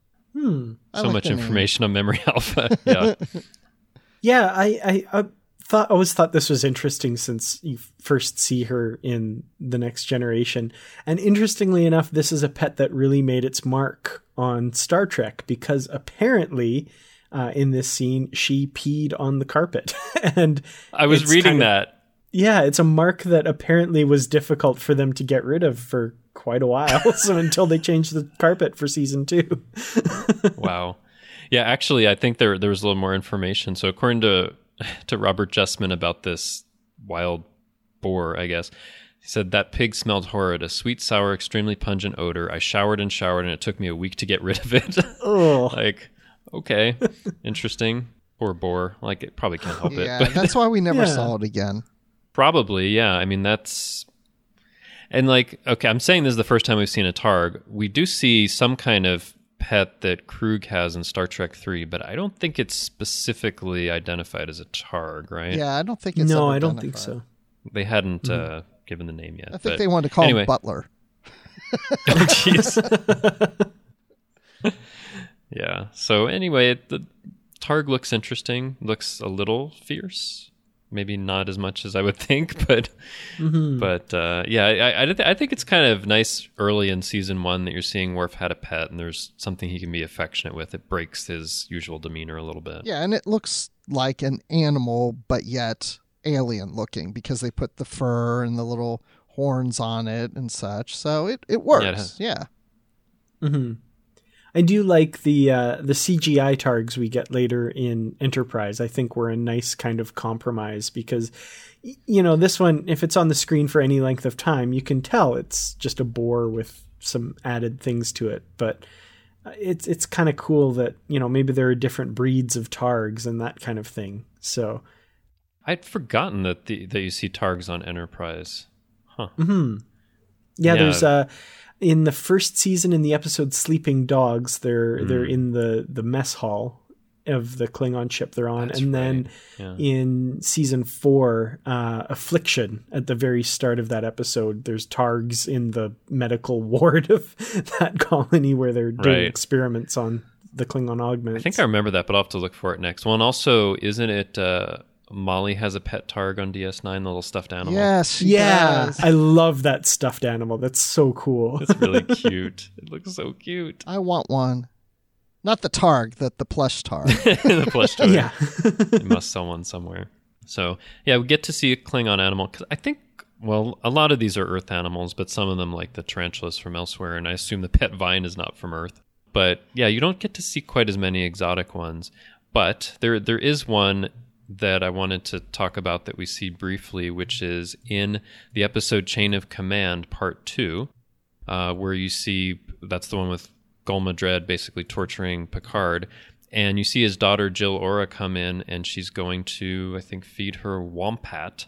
D: So much information on Memory Alpha. Yeah.
E: Yeah, I always thought this was interesting since you first see her in The Next Generation. And interestingly enough, this is a pet that really made its mark on Star Trek, because apparently in this scene, she peed on the carpet. And
D: I was reading that.
E: Yeah, it's a mark that apparently was difficult for them to get rid of for quite a while. So until they changed the carpet for season 2.
D: Wow. Yeah, actually, I think there was a little more information. So according to Robert Justman about this wild boar, I guess, he said, that pig smelled horrid, a sweet, sour, extremely pungent odor. I showered, and it took me a week to get rid of it.
E: Oh.
D: Like, okay, interesting. Poor boar. Like, it probably can't help it.
F: yeah,
D: But
F: that's why we never saw it again.
D: probably, yeah. I mean, that's... And like, okay, I'm saying this is the first time we've seen a Targ. We do see some kind of pet that Krug has in Star Trek 3, but I don't think it's specifically identified as a Targ, right?
F: Yeah, I don't think it's
E: No,
F: ever
E: I don't
F: identified.
E: think so.
D: They hadn't given the name yet.
F: I think they wanted to call him Butler.
D: Oh, jeez. Yeah. So anyway, the Targ looks interesting. Looks a little fierce. Maybe not as much as I would think, but yeah, I think it's kind of nice early in season 1 that you're seeing Worf had a pet and there's something he can be affectionate with. It breaks his usual demeanor a little bit.
F: Yeah, and it looks like an animal, but yet alien looking because they put the fur and the little horns on it and such. So it works. Yeah.
E: Mm-hmm. I do like the CGI Targs we get later in Enterprise. I think were a nice kind of compromise because, you know, this one, if it's on the screen for any length of time, you can tell it's just a boar with some added things to it. But it's kind of cool that, you know, maybe there are different breeds of Targs and that kind of thing. So
D: I'd forgotten that you see Targs on Enterprise. Huh.
E: Mm-hmm. Yeah, there's in the first season, in the episode "Sleeping Dogs," they're in the mess hall of the Klingon ship they're on.
D: That's
E: and
D: right.
E: then in season 4, Affliction, at the very start of that episode, there's Targs in the medical ward of that colony where they're doing experiments on the Klingon augments.
D: I think I remember that, but I'll have to look for it next. Well, and also, isn't it Molly has a pet Targ on DS9, the little stuffed animal?
F: Yes, she does.
E: I love that stuffed animal. That's so cool.
D: It's really cute. It looks so cute.
F: I want one. Not the Targ, the plush Targ.
D: The plush toy.
E: Yeah.
D: You must sell one somewhere. So, yeah, we get to see a Klingon animal. Cause I think, well, a lot of these are Earth animals, but some of them, like the tarantulas from elsewhere, and I assume the pet vine is not from Earth. But, yeah, you don't get to see quite as many exotic ones. But there is one that I wanted to talk about that we see briefly, which is in the episode Chain of Command Part 2, where you see, that's the one with Gul Madred basically torturing Picard, and you see his daughter Jill Ora come in, and she's going to, I think, feed her wompat,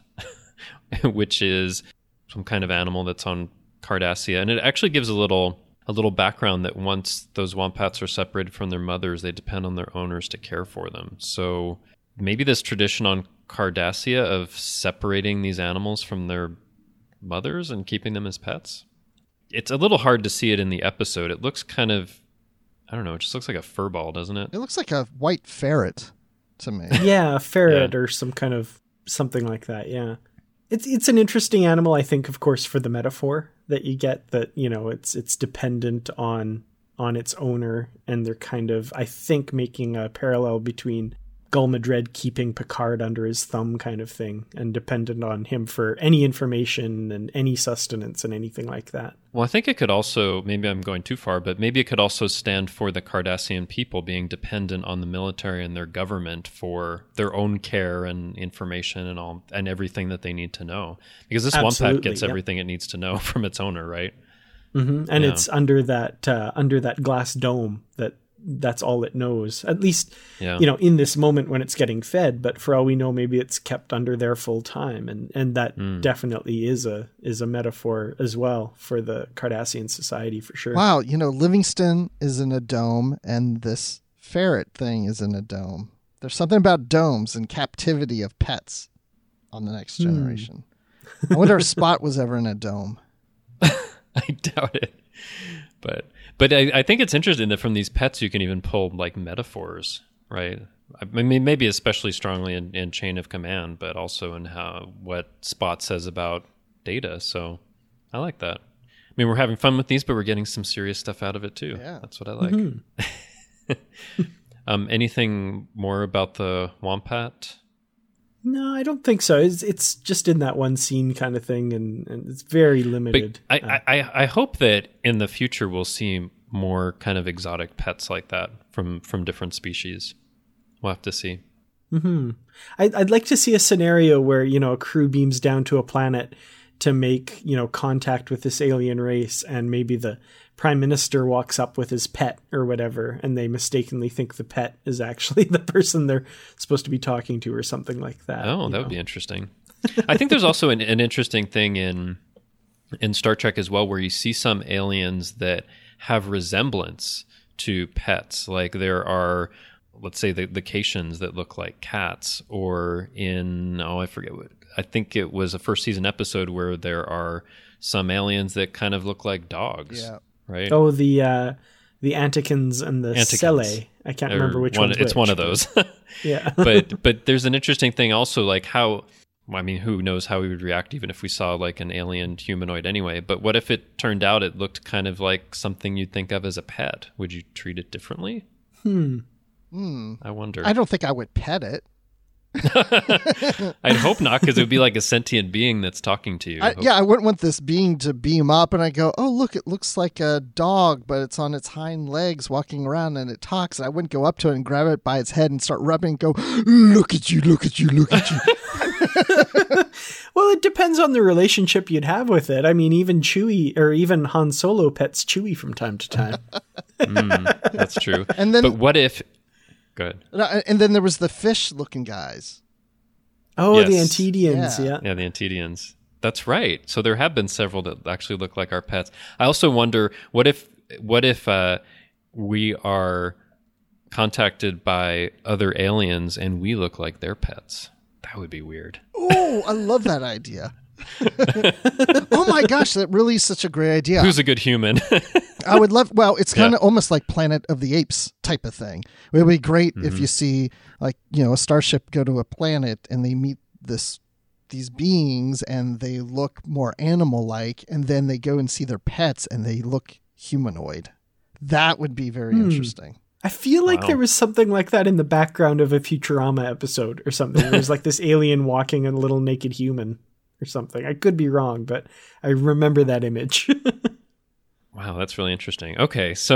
D: which is some kind of animal that's on Cardassia, and it actually gives a little background that once those wompats are separated from their mothers, they depend on their owners to care for them. So maybe this tradition on Cardassia of separating these animals from their mothers and keeping them as pets. It's a little hard to see it in the episode. It looks kind of, I don't know, it just looks like a fur ball, doesn't it?
F: It looks like a white ferret to me.
E: Yeah, a ferret or some kind of something like that, yeah. It's an interesting animal, I think, of course, for the metaphor that you get, that, you know, it's dependent on its owner, and they're kind of, I think, making a parallel between Gul Madred keeping Picard under his thumb kind of thing, and dependent on him for any information and any sustenance and anything like that.
D: Well, I think it could also, maybe I'm going too far, but maybe it could also stand for the Cardassian people being dependent on the military and their government for their own care and information and all, and everything that they need to know. Because this Wampat gets everything it needs to know from its owner, right?
E: Mm-hmm. And it's under that glass dome that's all it knows, at least, you know, in this moment when it's getting fed. But for all we know, maybe it's kept under there full time, and that definitely is a metaphor as well for the Cardassian society, for sure.
F: Wow, you know, Livingston is in a dome, and this ferret thing is in a dome. There's something about domes and captivity of pets on The Next Generation. I wonder if Spot was ever in a dome.
D: I doubt it, but I think it's interesting that from these pets you can even pull like metaphors, right? I mean, maybe especially strongly in Chain of Command, but also in what Spot says about Data. So I like that. I mean, we're having fun with these, but we're getting some serious stuff out of it too.
F: Yeah.
D: That's what I like. Mm-hmm. Anything more about the Wampat?
E: No, I don't think so. It's just in that one scene kind of thing, and it's very limited.
D: But I hope that in the future we'll see more kind of exotic pets like that from different species. We'll have to see.
E: Mm-hmm. I'd like to see a scenario where, you know, a crew beams down to a planet to make, you know, contact with this alien race, and maybe the prime minister walks up with his pet or whatever, and they mistakenly think the pet is actually the person they're supposed to be talking to, or something like that.
D: Oh, that would be interesting. I think there's also an interesting thing in Star Trek as well, where you see some aliens that have resemblance to pets. Like there are, let's say, the Caitians that look like cats, or I forget what, I think it was a first season episode where there are some aliens that kind of look like dogs. Yeah. Right.
E: Oh, the Antikins and the Sele. I can't remember which one.
D: It's one of those.
E: Yeah.
D: but there's an interesting thing also, like how, I mean, who knows how we would react even if we saw like an alien humanoid anyway. But what if it turned out it looked kind of like something you'd think of as a pet? Would you treat it differently? I wonder.
F: I don't think I would pet it.
D: I'd hope not, because it would be like a sentient being that's talking to you.
F: I wouldn't want this being to beam up and I go, oh, look, it looks like a dog, but it's on its hind legs walking around and it talks. And I wouldn't go up to it and grab it by its head and start rubbing and go, look at you, look at you, look at you.
E: Well, it depends on the relationship you'd have with it. I mean, even Chewie, or even Han Solo pets Chewie from time to time.
D: That's true.
F: But
D: what if... Good.
F: And then there was the fish-looking guys.
E: Oh, yes. The Antedians, yeah.
D: Yeah, the Antedians. That's right. So there have been several that actually look like our pets. I also wonder, what if we are contacted by other aliens and we look like their pets? That would be weird.
F: Oh, I love that idea. Oh my gosh, that really is such a great idea.
D: Who's a good human?
F: I would love, well, it's kind of almost like Planet of the Apes type of thing. It would be great if you see, like, you know, a starship go to a planet and they meet these beings and they look more animal-like, and then they go and see their pets and they look humanoid. That would be very interesting.
E: I feel like there was something like that in the background of a Futurama episode or something. There's like this alien walking a little naked human or something. I could be wrong, but I remember that image.
D: Wow, that's really interesting. Okay, so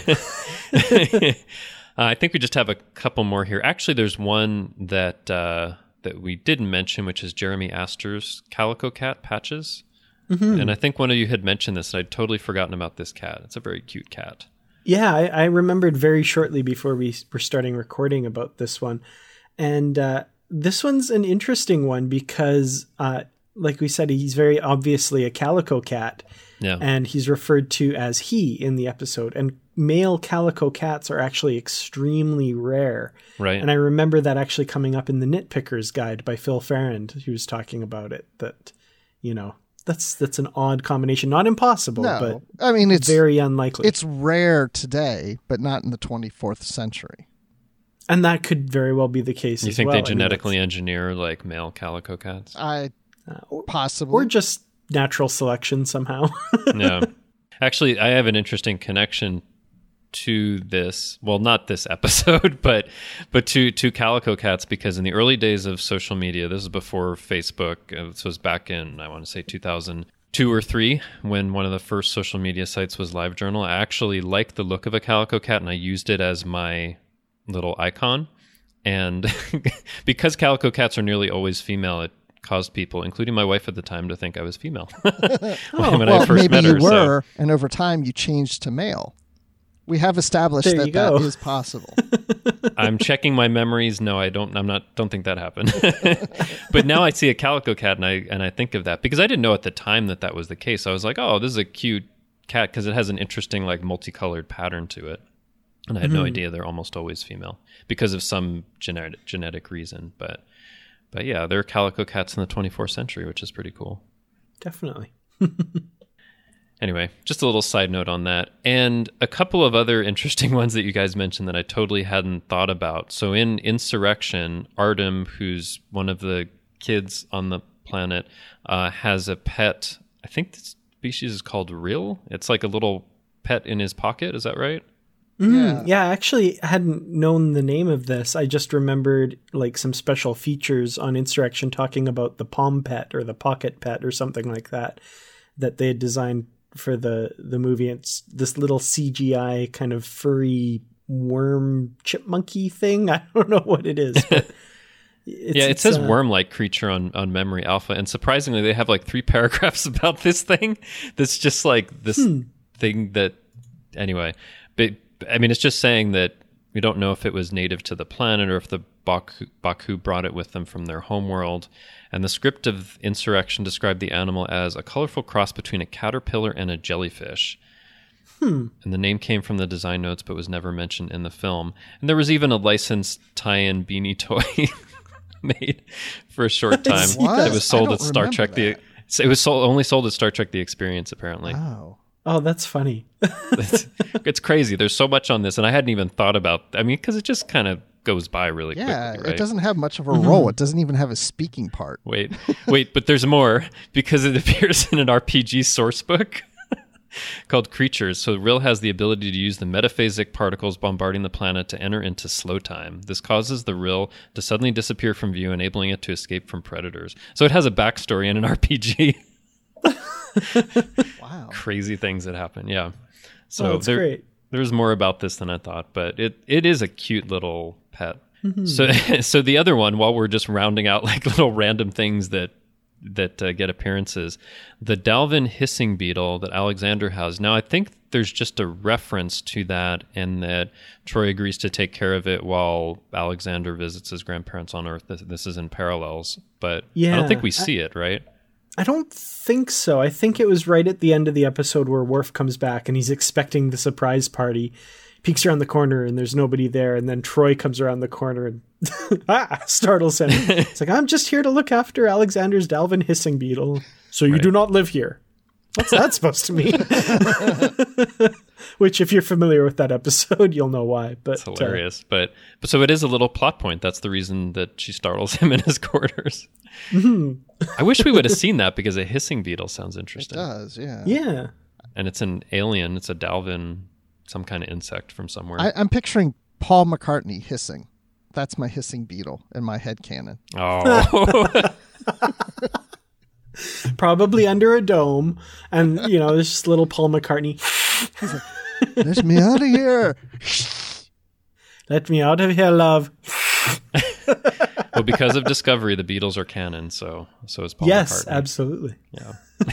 D: I think we just have a couple more here. Actually, there's one that we didn't mention, which is Jeremy Astor's Calico Cat, Patches. Mm-hmm. And I think one of you had mentioned this, and I'd totally forgotten about this cat. It's a very cute cat.
E: Yeah, I remembered very shortly before we were starting recording about this one. And this one's an interesting one because, like we said, he's very obviously a calico cat.
D: Yeah.
E: And he's referred to as he in the episode. And male calico cats are actually extremely rare.
D: Right.
E: And I remember that actually coming up in the Nitpicker's Guide by Phil Farrand, who was talking about it, that, you know, that's an odd combination. Not impossible, but
F: I mean, it's
E: very unlikely.
F: It's rare today, but not in the 24th century.
E: And that could very well be the case as well.
D: You think they genetically engineer like male calico cats?
F: Possibly.
E: Or just natural selection somehow.
D: Yeah. Actually, I have an interesting connection to this. Well, not this episode, but to Calico Cats, because in the early days of social media, this is before Facebook. This was back in, I want to say 2002 or 3, when one of the first social media sites was LiveJournal. I actually liked the look of a calico cat, and I used it as my little icon. And because calico cats are nearly always female, it caused people, including my wife at the time, to think I was female. when I first met her.
F: Maybe you were, and over time you changed to male. We have established that is possible.
D: I'm checking my memories. No, I don't. Don't think that happened. But now I see a calico cat, and I think of that because I didn't know at the time that was the case. I was like, oh, this is a cute cat because it has an interesting, like, multicolored pattern to it, and I had no idea they're almost always female because of some genetic reason. But yeah, they're calico cats in the 24th century, which is pretty cool.
E: Definitely.
D: Anyway, just a little side note on that. And a couple of other interesting ones that you guys mentioned that I totally hadn't thought about. So in Insurrection, Artem, who's one of the kids on the planet, has a pet. I think the species is called Rill. It's like a little pet in his pocket. Is that right?
E: Yeah, I actually hadn't known the name of this. I just remembered like some special features on Insurrection talking about the palm pet or the pocket pet or something like that they had designed for the movie. It's this little CGI kind of furry worm chipmunky thing. I don't know what it is. But
D: it says worm-like creature on Memory Alpha, and surprisingly, they have like 3 paragraphs about this thing. That's just like this thing that, anyway. But I mean, it's just saying that we don't know if it was native to the planet or if the Baku brought it with them from their homeworld. And the script of Insurrection described the animal as a colorful cross between a caterpillar and a jellyfish. And the name came from the design notes but was never mentioned in the film. And there was even a licensed tie-in beanie toy made for a short time. It was sold at Star Trek. It was only sold at Star Trek The Experience, apparently.
E: Oh, that's funny.
D: It's crazy. There's so much on this, and I hadn't even thought about. I mean, because it just kind of goes by really quickly.
F: Yeah,
D: right?
F: It doesn't have much of a role. It doesn't even have a speaking part.
D: Wait, but there's more because it appears in an RPG source book called Creatures. So Rill has the ability to use the metaphasic particles bombarding the planet to enter into slow time. This causes the Rill to suddenly disappear from view, enabling it to escape from predators. So it has a backstory in an RPG.
F: Wow.
D: Crazy things that happen. Yeah. So
E: that's great.
D: There's more about this than I thought, but it is a cute little pet. So the other one, while we're just rounding out like little random things that get appearances, the Dalvin hissing beetle that Alexander has. Now, I think there's just a reference to that, and that Troy agrees to take care of it while Alexander visits his grandparents on Earth. This is in parallels, but I don't think we see it, right?
E: I don't think so. I think it was right at the end of the episode where Worf comes back and he's expecting the surprise party. Peeks around the corner and there's nobody there, and then Troy comes around the corner and startles him. It's like, I'm just here to look after Alexander's Dalvin hissing beetle. So you do not live here. What's that supposed to mean? Which, if you're familiar with that episode, you'll know why. But
D: it's hilarious. But so it is a little plot point. That's the reason that she startles him in his quarters. I wish we would have seen that because a hissing beetle sounds interesting.
F: It does, yeah.
E: Yeah.
D: And it's an alien. It's a Dalvin, some kind of insect from somewhere.
F: I'm picturing Paul McCartney hissing. That's my hissing beetle in my head canon.
D: Oh.
E: Probably under a dome. And, there's just little Paul McCartney.
F: He's like, let me out of here.
E: Let me out of here, love.
D: Well, because of Discovery, the Beatles are canon, so is Paul McCartney.
E: Yes, absolutely.
D: Yeah.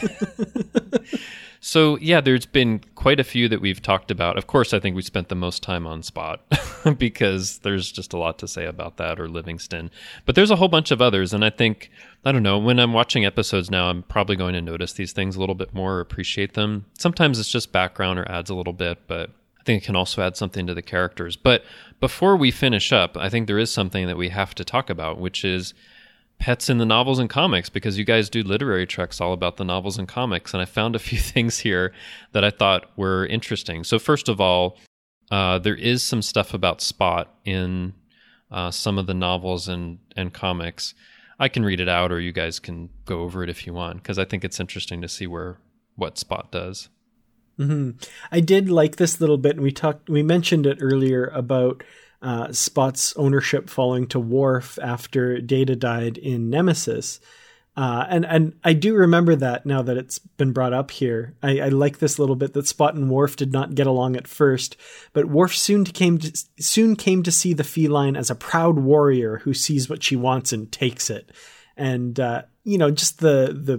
D: So, yeah, there's been quite a few that we've talked about. Of course, I think we spent the most time on Spot because there's just a lot to say about that, or Livingston. But there's a whole bunch of others, and I think, I don't know, when I'm watching episodes now, I'm probably going to notice these things a little bit more, or appreciate them. Sometimes it's just background or adds a little bit, but I think it can also add something to the characters. But before we finish up, I think there is something that we have to talk about, which is pets in the novels and comics, because you guys do literary treks all about the novels and comics, and I found a few things here that I thought were interesting. So first of all, there is some stuff about Spot in some of the novels and comics. I can read it out, or you guys can go over it if you want, because I think it's interesting to see what Spot does.
E: Mm-hmm. I did like this little bit, and we mentioned it earlier about Spot's ownership falling to Worf after Data died in Nemesis. And I do remember that now that it's been brought up here. I like this little bit that Spot and Worf did not get along at first, but Worf soon came to see the feline as a proud warrior who sees what she wants and takes it. And, just the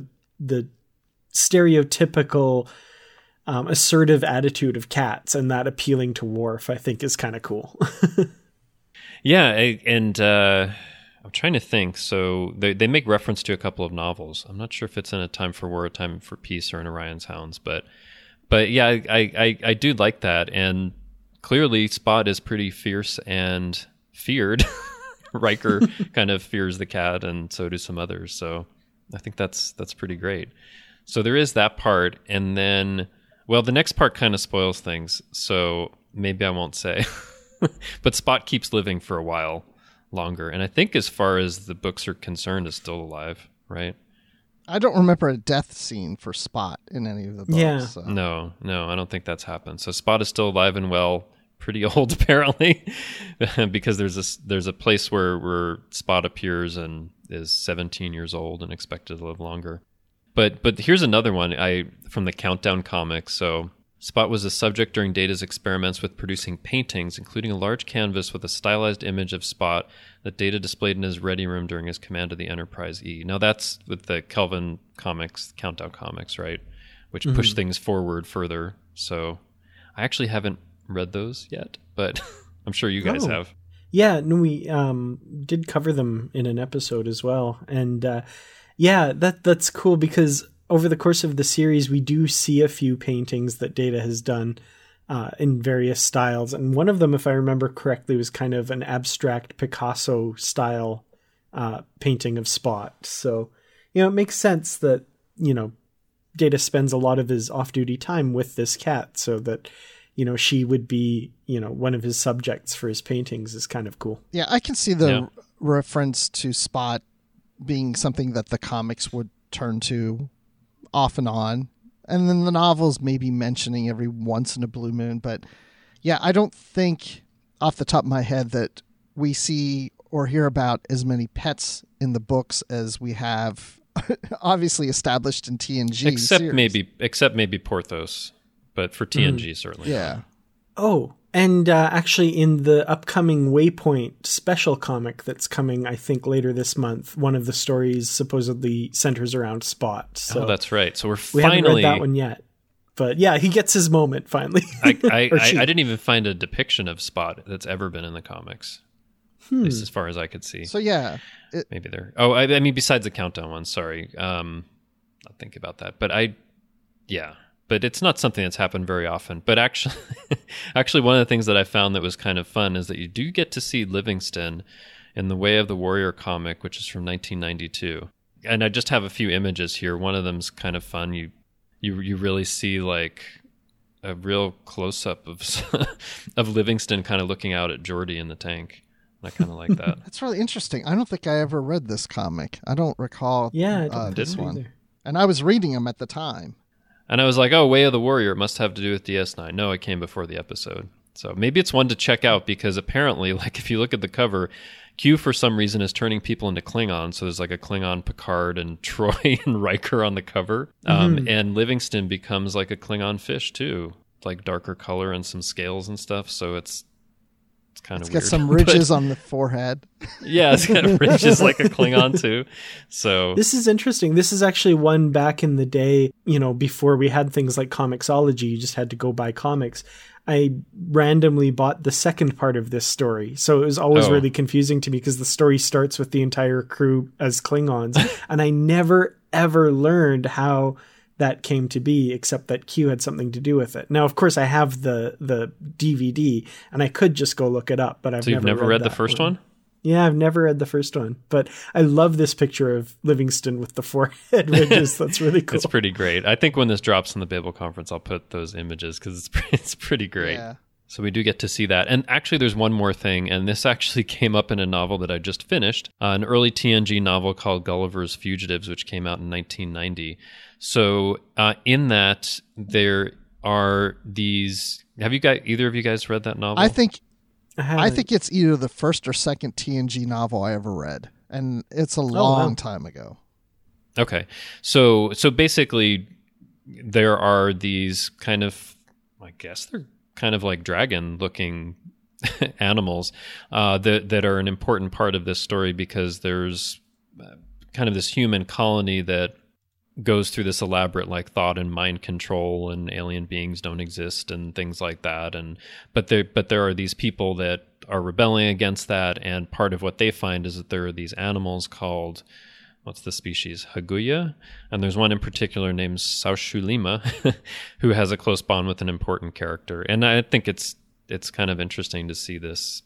E: stereotypical assertive attitude of cats, and that appealing to Worf, I think, is kind of cool.
D: Yeah, and I'm trying to think. So they make reference to a couple of novels. I'm not sure if it's in A Time for War, A Time for Peace, or in Orion's Hounds, but yeah, I do like that. And clearly Spot is pretty fierce and feared. Riker kind of fears the cat, and so do some others. So I think that's pretty great. So there is that part, and then, well, the next part kind of spoils things, so maybe I won't say. But Spot keeps living for a while longer, and I think as far as the books are concerned, is still alive, right?
F: I don't remember a death scene for Spot in any of the books.
E: Yeah.
F: So.
D: No, I don't think that's happened. So Spot is still alive and well, pretty old apparently, because there's a place where Spot appears and is 17 years old and expected to live longer. But here's another one from the Countdown comics. So Spot was a subject during Data's experiments with producing paintings, including a large canvas with a stylized image of Spot that Data displayed in his ready room during his command of the Enterprise E. Now that's with the Kelvin comics, Countdown comics, right? Which push things forward further. So I actually haven't read those yet, but I'm sure you guys have.
E: Yeah, no, we did cover them in an episode as well. And yeah, that's cool, because over the course of the series, we do see a few paintings that Data has done in various styles. And one of them, if I remember correctly, was kind of an abstract Picasso style painting of Spot. So, it makes sense that, Data spends a lot of his off-duty time with this cat, so that, she would be, one of his subjects for his paintings is kind of cool.
F: Yeah, I can see the reference to Spot being something that the comics would turn to off and on, and then the novels maybe mentioning every once in a blue moon. But yeah, I don't think off the top of my head that we see or hear about as many pets in the books as we have obviously established in TNG
D: except maybe Porthos, but for TNG certainly
F: yeah.
E: Oh, and actually in the upcoming Waypoint special comic that's coming, I think, later this month, one of the stories supposedly centers around Spot. So
D: that's right. So we
E: haven't read that one yet. But yeah, he gets his moment finally.
D: I didn't even find a depiction of Spot that's ever been in the comics, at least as far as I could see.
F: So yeah.
D: Maybe there. Oh, I mean, besides the Countdown one, sorry. I'll think about that. But but it's not something that's happened very often. But actually, one of the things that I found that was kind of fun is that you do get to see Livingston in the Way of the Warrior comic, which is from 1992. And I just have a few images here. One of them's kind of fun. You really see like a real close up of Livingston kind of looking out at Geordi in the tank. I kind of like that.
F: That's really interesting. I don't think I ever read this comic. I don't recall this one.
E: Either.
F: And I was reading them at the time.
D: And I was like, oh, Way of the Warrior, it must have to do with DS9. No, it came before the episode. So maybe it's one to check out, because apparently, like, if you look at the cover, Q for some reason is turning people into Klingons. So there's like a Klingon Picard and Troy and Riker on the cover. And Livingston becomes like a Klingon fish too, like darker color and some scales and stuff. So it's kind of weird.
F: It's got some ridges on the forehead.
D: Yeah, it's got ridges like a Klingon too. So
E: this is interesting. This is actually one back in the day, before we had things like Comixology, you just had to go buy comics. I randomly bought the second part of this story. So it was always really confusing to me, because the story starts with the entire crew as Klingons. And I never, ever learned how that came to be, except that Q had something to do with it. Now, of course, I have the DVD, and I could just go look it up, but
D: So you've never read the first one?
E: Yeah, I've never read the first one, but I love this picture of Livingston with the forehead ridges. That's really cool.
D: It's pretty great. I think when this drops in the Babel conference, I'll put those images, because it's pretty great.
F: Yeah.
D: So we do get to see that. And actually, there's one more thing, and this actually came up in a novel that I just finished, an early TNG novel called Gulliver's Fugitives, which came out in 1990. So in that, there are these... Have you guys, either of you guys read that novel?
F: I think it's either the first or second TNG novel I ever read, and it's a long time ago.
D: Okay. So basically, there are these kind of, I guess they're kind of like dragon-looking animals that are an important part of this story, because there's kind of this human colony that goes through this elaborate like thought and mind control, and alien beings don't exist and things like that. But there are these people that are rebelling against that, and part of what they find is that there are these animals called, what's the species? Haguya. And there's one in particular named Saushulima who has a close bond with an important character. And I think it's kind of interesting to see this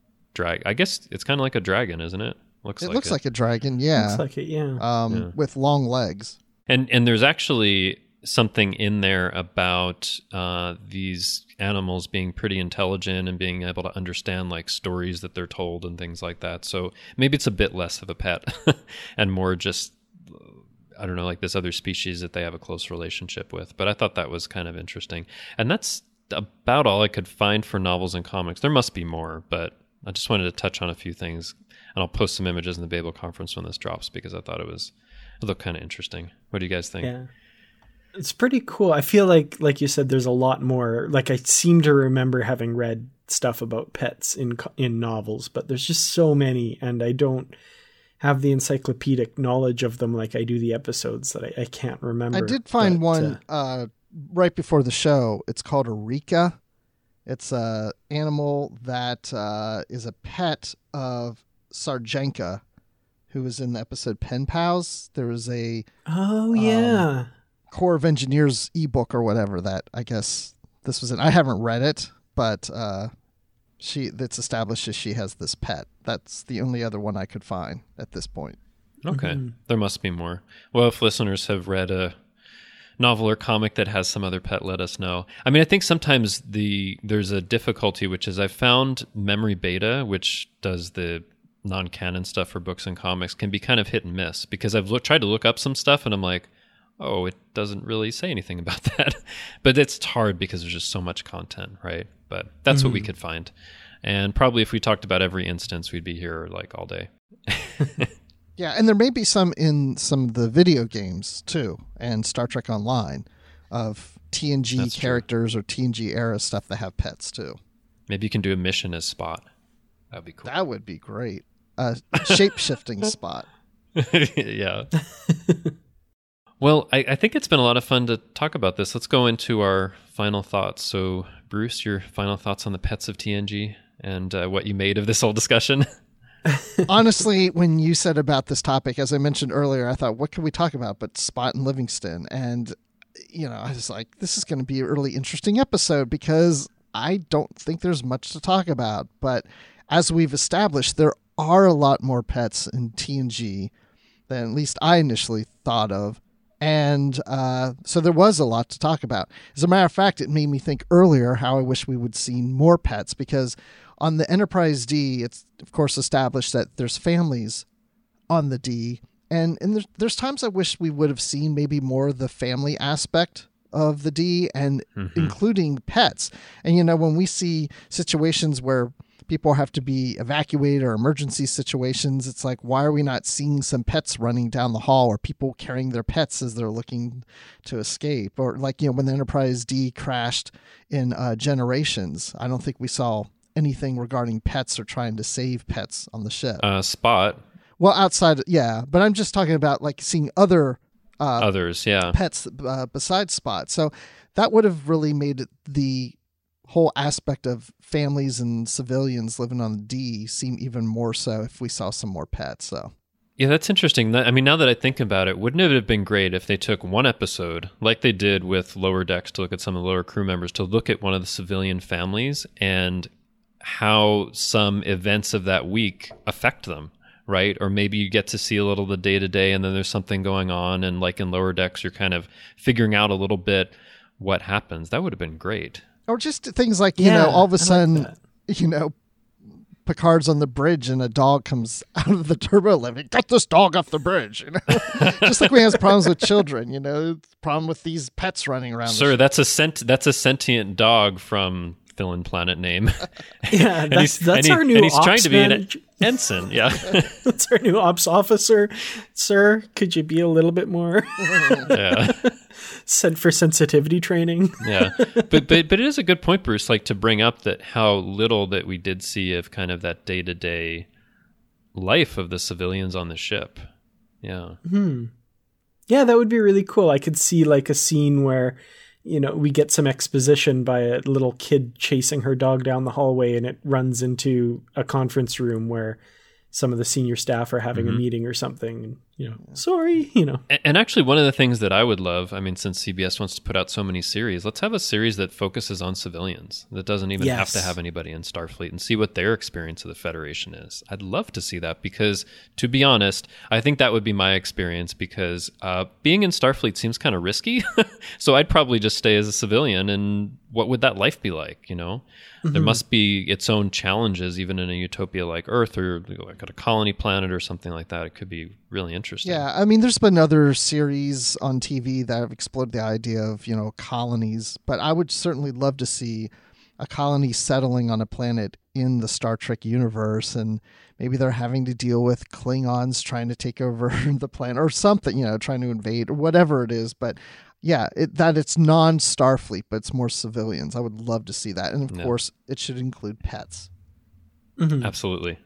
D: I guess it's kind of like a dragon, isn't it?
F: It looks like a dragon, yeah.
E: Looks like it, yeah.
F: With long legs.
D: And there's actually something in there about these animals being pretty intelligent and being able to understand like stories that they're told and things like that. So maybe it's a bit less of a pet and more just, I don't know, like this other species that they have a close relationship with. But I thought that was kind of interesting. And that's about all I could find for novels and comics. There must be more, but I just wanted to touch on a few things. And I'll post some images in the Babel conference when this drops, because I thought it looked kind of interesting. What do you guys think?
E: Yeah. It's pretty cool. I feel like you said, there's a lot more. Like, I seem to remember having read stuff about pets in novels, but there's just so many, and I don't have the encyclopedic knowledge of them like I do the episodes, that I can't remember.
F: I did find one right before the show. It's called Eureka. It's a animal that is a pet of Sarjenka, who was in the episode Pen Pals. There was a Corps of Engineers ebook or whatever that I guess this was in. I haven't read it, but it's established that she has this pet. That's the only other one I could find at this point.
D: Okay. Mm-hmm. There must be more. Well, if listeners have read a novel or comic that has some other pet, let us know. I mean, I think sometimes there's a difficulty, which is I found Memory Beta, which does the non-canon stuff for books and comics, can be kind of hit and miss, because I've tried to look up some stuff and I'm like, oh, it doesn't really say anything about that. But it's hard because there's just so much content, right? But that's what we could find. And probably if we talked about every instance, we'd be here like all day.
F: Yeah, and there may be some in some of the video games too, and Star Trek Online, of TNG That's characters true. Or TNG era stuff that have pets too.
D: Maybe you can do a mission as Spot. That'd be cool.
F: That would be great. Shape-shifting Spot.
D: Yeah. Well, I think it's been a lot of fun to talk about this. Let's go into our final thoughts. So, Bruce, your final thoughts on the pets of TNG and what you made of this whole discussion?
F: Honestly, when you said about this topic, as I mentioned earlier, I thought, what can we talk about but Spot and Livingston? And, I was like, this is going to be a really interesting episode, because I don't think there's much to talk about. But as we've established, there are a lot more pets in TNG than at least I initially thought of. And so there was a lot to talk about. As a matter of fact, it made me think earlier how I wish we would see more pets, because on the Enterprise D, it's of course established that there's families on the D. And there's times I wish we would have seen maybe more of the family aspect of the D, and including pets. And, when we see situations where people have to be evacuated or emergency situations, it's like, why are we not seeing some pets running down the hall, or people carrying their pets as they're looking to escape? Or like, when the Enterprise D crashed in Generations, I don't think we saw anything regarding pets or trying to save pets on the ship.
D: Spot.
F: Well, outside, yeah, but I'm just talking about like seeing others,
D: yeah,
F: pets besides Spot. So that would have really made the whole aspect of families and civilians living on the D seem even more so if we saw some more pets. So
D: yeah, that's interesting. I mean, now that I think about it, wouldn't it have been great if they took one episode, like they did with Lower Decks, to look at some of the lower crew members, to look at one of the civilian families and how some events of that week affect them, right? Or maybe you get to see a little of the day-to-day, and then there's something going on, and like in Lower Decks, you're kind of figuring out a little bit what happens. That would have been great.
F: Or just things like, you know, all of a sudden,
E: like
F: you know, Picard's on the bridge and a dog comes out of the turbo lift. Get this dog off the bridge, you know. Just like we have problems with children, you know, problem with these pets running around.
D: Sir, that's a sentient dog from Fill-in Planet name.
E: Yeah, that's our new.
D: And he's
E: ops
D: trying to be an
E: manager.
D: ensign. Yeah,
E: That's our new ops officer, sir. Could you be a little bit more?
D: Yeah.
E: Sent for sensitivity training.
D: Yeah, but it is a good point, Bruce. Like to bring up that how little that we did see of kind of that day-to-day life of the civilians on the ship. Yeah.
E: Yeah, that would be really cool. I could see like a scene where, you know, we get some exposition by a little kid chasing her dog down the hallway, and it runs into a conference room where some of the senior staff are having a meeting or something. And, you know, sorry, you know.
D: And actually, one of the things that I would love, I mean, since CBS wants to put out so many series, let's have a series that focuses on civilians, that doesn't even have to have anybody in Starfleet, and see what their experience of the Federation is. I'd love to see that because, to be honest, I think that would be my experience because being in Starfleet seems kind of risky. So I'd probably just stay as a civilian, and what would that life be like, you know? There must be its own challenges, even in a utopia like Earth or like a colony planet or something like that. It could be really interesting.
F: Yeah, I mean, there's been other series on TV that have explored the idea of, you know, colonies, but I would certainly love to see a colony settling on a planet in the Star Trek universe, and maybe they're having to deal with Klingons trying to take over the planet or something, you know, trying to invade or whatever it is, but yeah, it's non-Starfleet, but it's more civilians. I would love to see that. And of course, it should include pets.
D: Absolutely.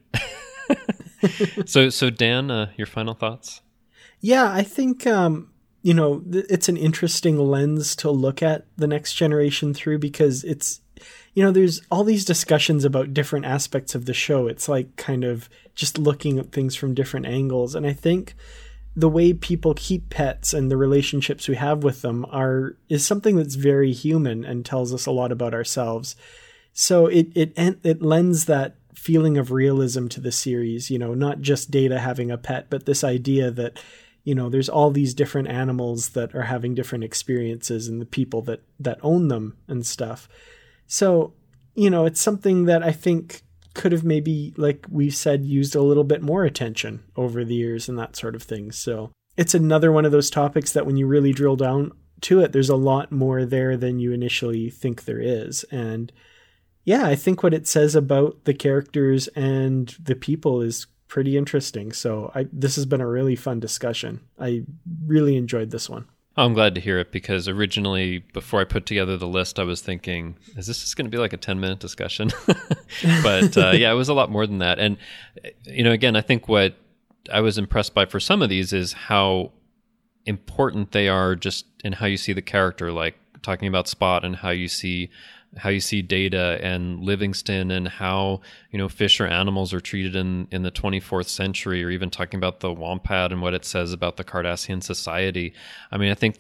D: So Dan, your final thoughts?
E: Yeah, I think, you know, it's an interesting lens to look at the Next Generation through because it's, you know, there's all these discussions about different aspects of the show. It's like kind of just looking at things from different angles. And I think the way people keep pets and the relationships we have with them is something that's very human and tells us a lot about ourselves. So it lends that feeling of realism to the series, you know, not just Data having a pet, but this idea that, you know, there's all these different animals that are having different experiences and the people that own them and stuff. So, you know, it's something that I think could have maybe, like we said, used a little bit more attention over the years and that sort of thing. So it's another one of those topics that when you really drill down to it, there's a lot more there than you initially think there is. And yeah, I think what it says about the characters and the people is pretty interesting. So this has been a really fun discussion. I really enjoyed this one.
D: I'm glad to hear it because originally, before I put together the list, I was thinking, is this just going to be like a 10-minute discussion? But yeah, it was a lot more than that. And, you know, again, I think what I was impressed by for some of these is how important they are just in how you see the character, like talking about Spot and how you see Data and Livingston and how, you know, fish or animals are treated in the 24th century, or even talking about the Wampat and what it says about the Cardassian society. I mean, I think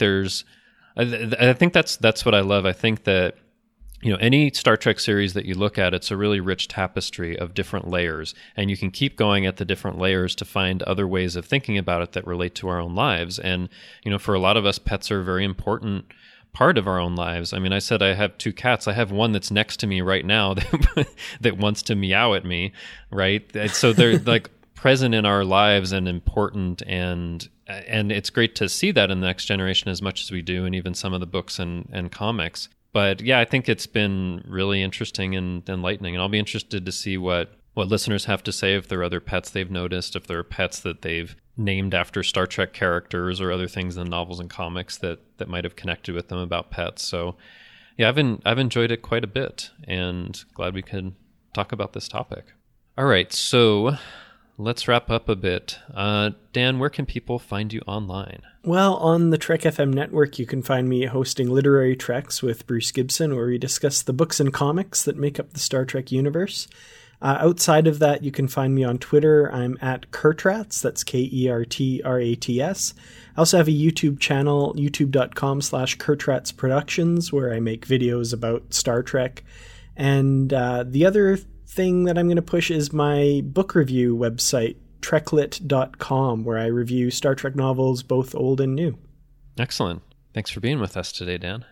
D: that's what I love. I think that, you know, any Star Trek series that you look at, it's a really rich tapestry of different layers, and you can keep going at the different layers to find other ways of thinking about it that relate to our own lives. And, you know, for a lot of us, pets are very important part of our own lives. I mean, I said I have 2 cats. I have one that's next to me right now that wants to meow at me, right? So they're like present in our lives and important, and it's great to see that in the Next Generation as much as we do, and even some of the books and comics. But yeah, I think it's been really interesting and enlightening, and I'll be interested to see what listeners have to say, if there are other pets they've noticed, if there are pets that they've named after Star Trek characters or other things in novels and comics that might have connected with them about pets. So yeah, I've enjoyed it quite a bit and glad we could talk about this topic. All right, so let's wrap up a bit. Dan, where can people find you online?
E: Well, on the Trek FM network, you can find me hosting Literary Treks with Bruce Gibson, where we discuss the books and comics that make up the Star Trek universe. Outside of that, you can find me on Twitter. I'm at Kertrats. That's Kertrats. I also have a YouTube channel, youtube.com/Kertrats Productions, where I make videos about Star Trek. And the other thing that I'm going to push is my book review website, treklit.com, where I review Star Trek novels, both old and new.
D: Excellent. Thanks for being with us today, Dan.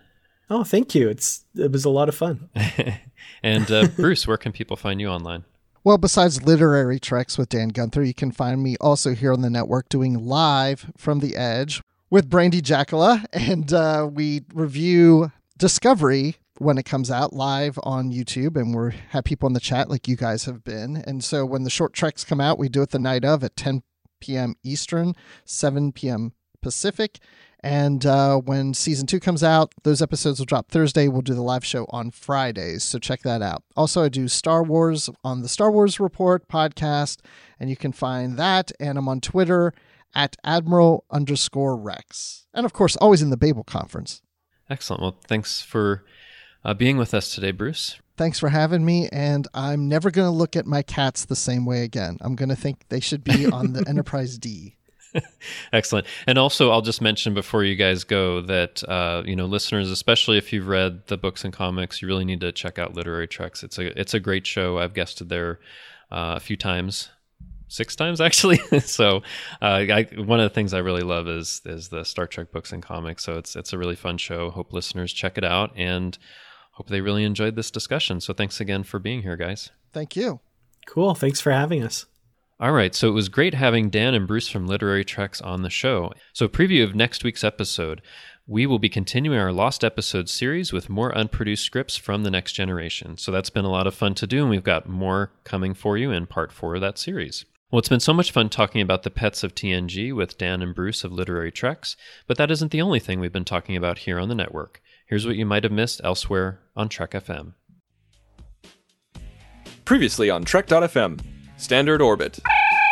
E: Oh, thank you. It was a lot of fun.
D: And Bruce, where can people find you online?
F: Well, besides Literary Treks with Dan Gunther, you can find me also here on the network doing Live from the Edge with Brandy Jackala, and we review Discovery when it comes out live on YouTube, and we have people in the chat like you guys have been. And so when the short treks come out, we do it the night of at 10 p.m. Eastern, 7 p.m. Pacific. And when season 2 comes out, those episodes will drop Thursday. We'll do the live show on Fridays, so check that out. Also, I do Star Wars on the Star Wars Report podcast, and you can find that. And I'm on Twitter at Admiral_Rex. And of course, always in the Babel Conference.
D: Excellent. Well, thanks for being with us today, Bruce.
F: Thanks for having me, and I'm never going to look at my cats the same way again. I'm going to think they should be on the Enterprise D.
D: Excellent. And also, I'll just mention before you guys go that, listeners, especially if you've read the books and comics, you really need to check out Literary Treks. It's a great show. I've guested there a few times. 6 times actually. So one of the things I really love is the Star Trek books and comics. So it's a really fun show. Hope listeners check it out and hope they really enjoyed this discussion. So thanks again for being here, guys.
F: Thank you.
E: Cool. Thanks for having us.
D: All right, so it was great having Dan and Bruce from Literary Treks on the show. So preview of next week's episode, we will be continuing our Lost Episodes series with more unproduced scripts from The Next Generation. So that's been a lot of fun to do, and we've got more coming for you in part 4 of that series. Well, it's been so much fun talking about the pets of TNG with Dan and Bruce of Literary Treks, but that isn't the only thing we've been talking about here on the network. Here's what you might have missed elsewhere on Trek FM.
G: Previously on Trek.fm, Standard Orbit.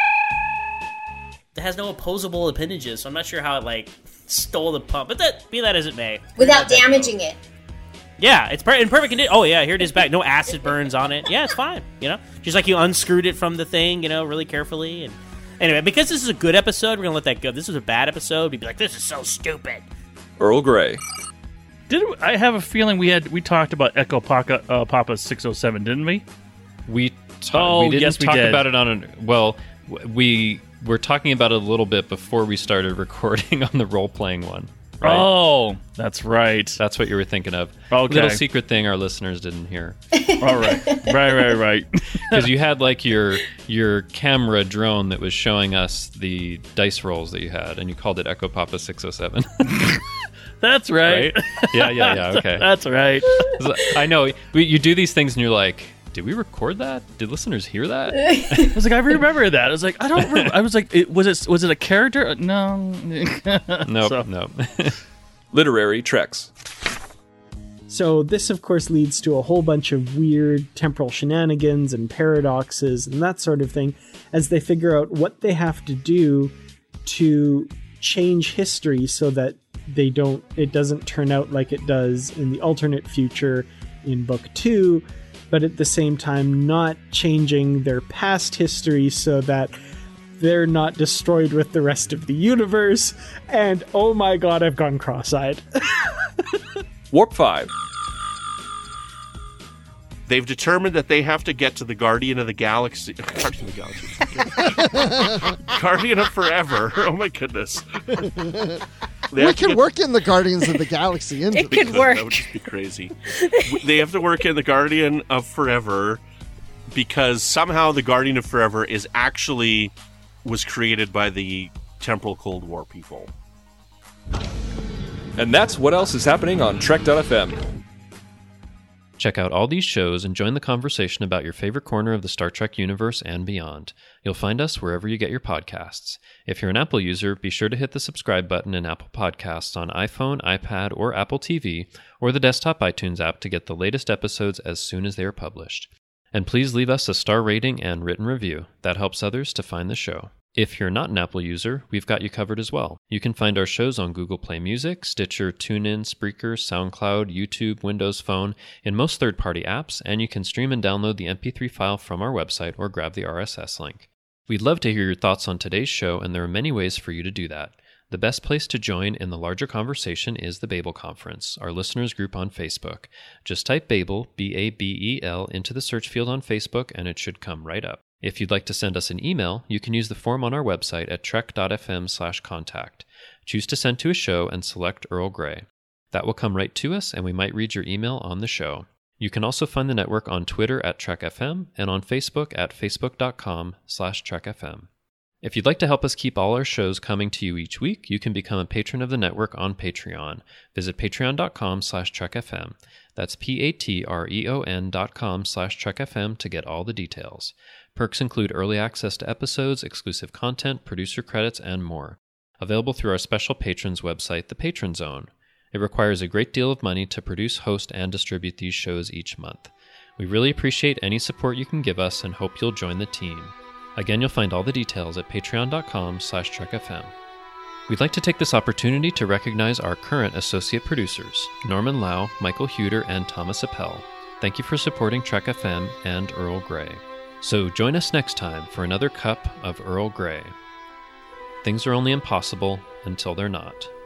H: It has no opposable appendages, so I'm not sure how it, stole the pump. But be that as it may.
I: Without damaging it.
H: Yeah, it's in perfect condition. Oh, yeah, here it is back. No acid burns on it. Yeah, it's fine, Just like you unscrewed it from the thing, really carefully. And anyway, because this is a good episode, we're going to let that go. If this was a bad episode, we'd be like, this is so stupid.
G: Earl Grey.
J: I have a feeling we talked about Echo Papa 607, didn't we?
D: We didn't talk about it we were talking about it a little bit before we started recording on the role-playing one. Right?
J: Oh, that's right.
D: That's what you were thinking of.
J: Okay.
D: Little secret thing our listeners didn't hear.
J: All right. Right.
D: Because you had your camera drone that was showing us the dice rolls that you had, and you called it Echo Papa 607.
J: That's right.
D: Yeah, okay.
J: That's right.
D: I know. You do these things and you're like, did we record that? Did listeners hear that?
J: I was like, I remember that. I was like, I don't remember. I was like, was it a character? No.
D: No.
G: Literary Treks.
E: So this, of course, leads to a whole bunch of weird temporal shenanigans and paradoxes and that sort of thing as they figure out what they have to do to change history so that it doesn't turn out like it does in the alternate future in Book 2, but at the same time not changing their past history so that they're not destroyed with the rest of the universe. And oh my god, I've gone cross-eyed.
G: Warp 5.
K: They've determined that they have to get to the Guardian of the Galaxy. Guardian of Forever. Oh my goodness.
F: We can work in the Guardians of the Galaxy.
I: It could work.
K: That would just be crazy. They have to work in the Guardian of Forever because somehow the Guardian of Forever was created by the Temporal Cold War people.
G: And that's what else is happening on Trek.fm.
D: Check out all these shows and join the conversation about your favorite corner of the Star Trek universe and beyond. You'll find us wherever you get your podcasts. If you're an Apple user, be sure to hit the subscribe button in Apple Podcasts on iPhone, iPad, or Apple TV, or the desktop iTunes app to get the latest episodes as soon as they are published. And please leave us a star rating and written review. That helps others to find the show. If you're not an Apple user, we've got you covered as well. You can find our shows on Google Play Music, Stitcher, TuneIn, Spreaker, SoundCloud, YouTube, Windows Phone, in most third-party apps, and you can stream and download the MP3 file from our website or grab the RSS link. We'd love to hear your thoughts on today's show, and there are many ways for you to do that. The best place to join in the larger conversation is the Babel Conference, our listeners group on Facebook. Just type Babel, B-A-B-E-L, into the search field on Facebook, and it should come right up. If you'd like to send us an email, you can use the form on our website at trek.fm/contact. Choose to send to a show and select Earl Grey. That will come right to us, and we might read your email on the show. You can also find the network on Twitter at TrekFM and on Facebook at facebook.com/TrekFM. If you'd like to help us keep all our shows coming to you each week, you can become a patron of the network on Patreon. Visit patreon.com/TrekFM. That's patreon.com/TrekFM to get all the details. Perks include early access to episodes, exclusive content, producer credits, and more. Available through our special patrons website, the Patron Zone. It requires a great deal of money to produce, host, and distribute these shows each month. We really appreciate any support you can give us and hope you'll join the team. Again, you'll find all the details at patreon.com/TrekFM. We'd like to take this opportunity to recognize our current associate producers, Norman Lau, Michael Huter, and Thomas Appel. Thank you for supporting Trek FM and Earl Grey. So join us next time for another cup of Earl Grey. Things are only impossible until they're not.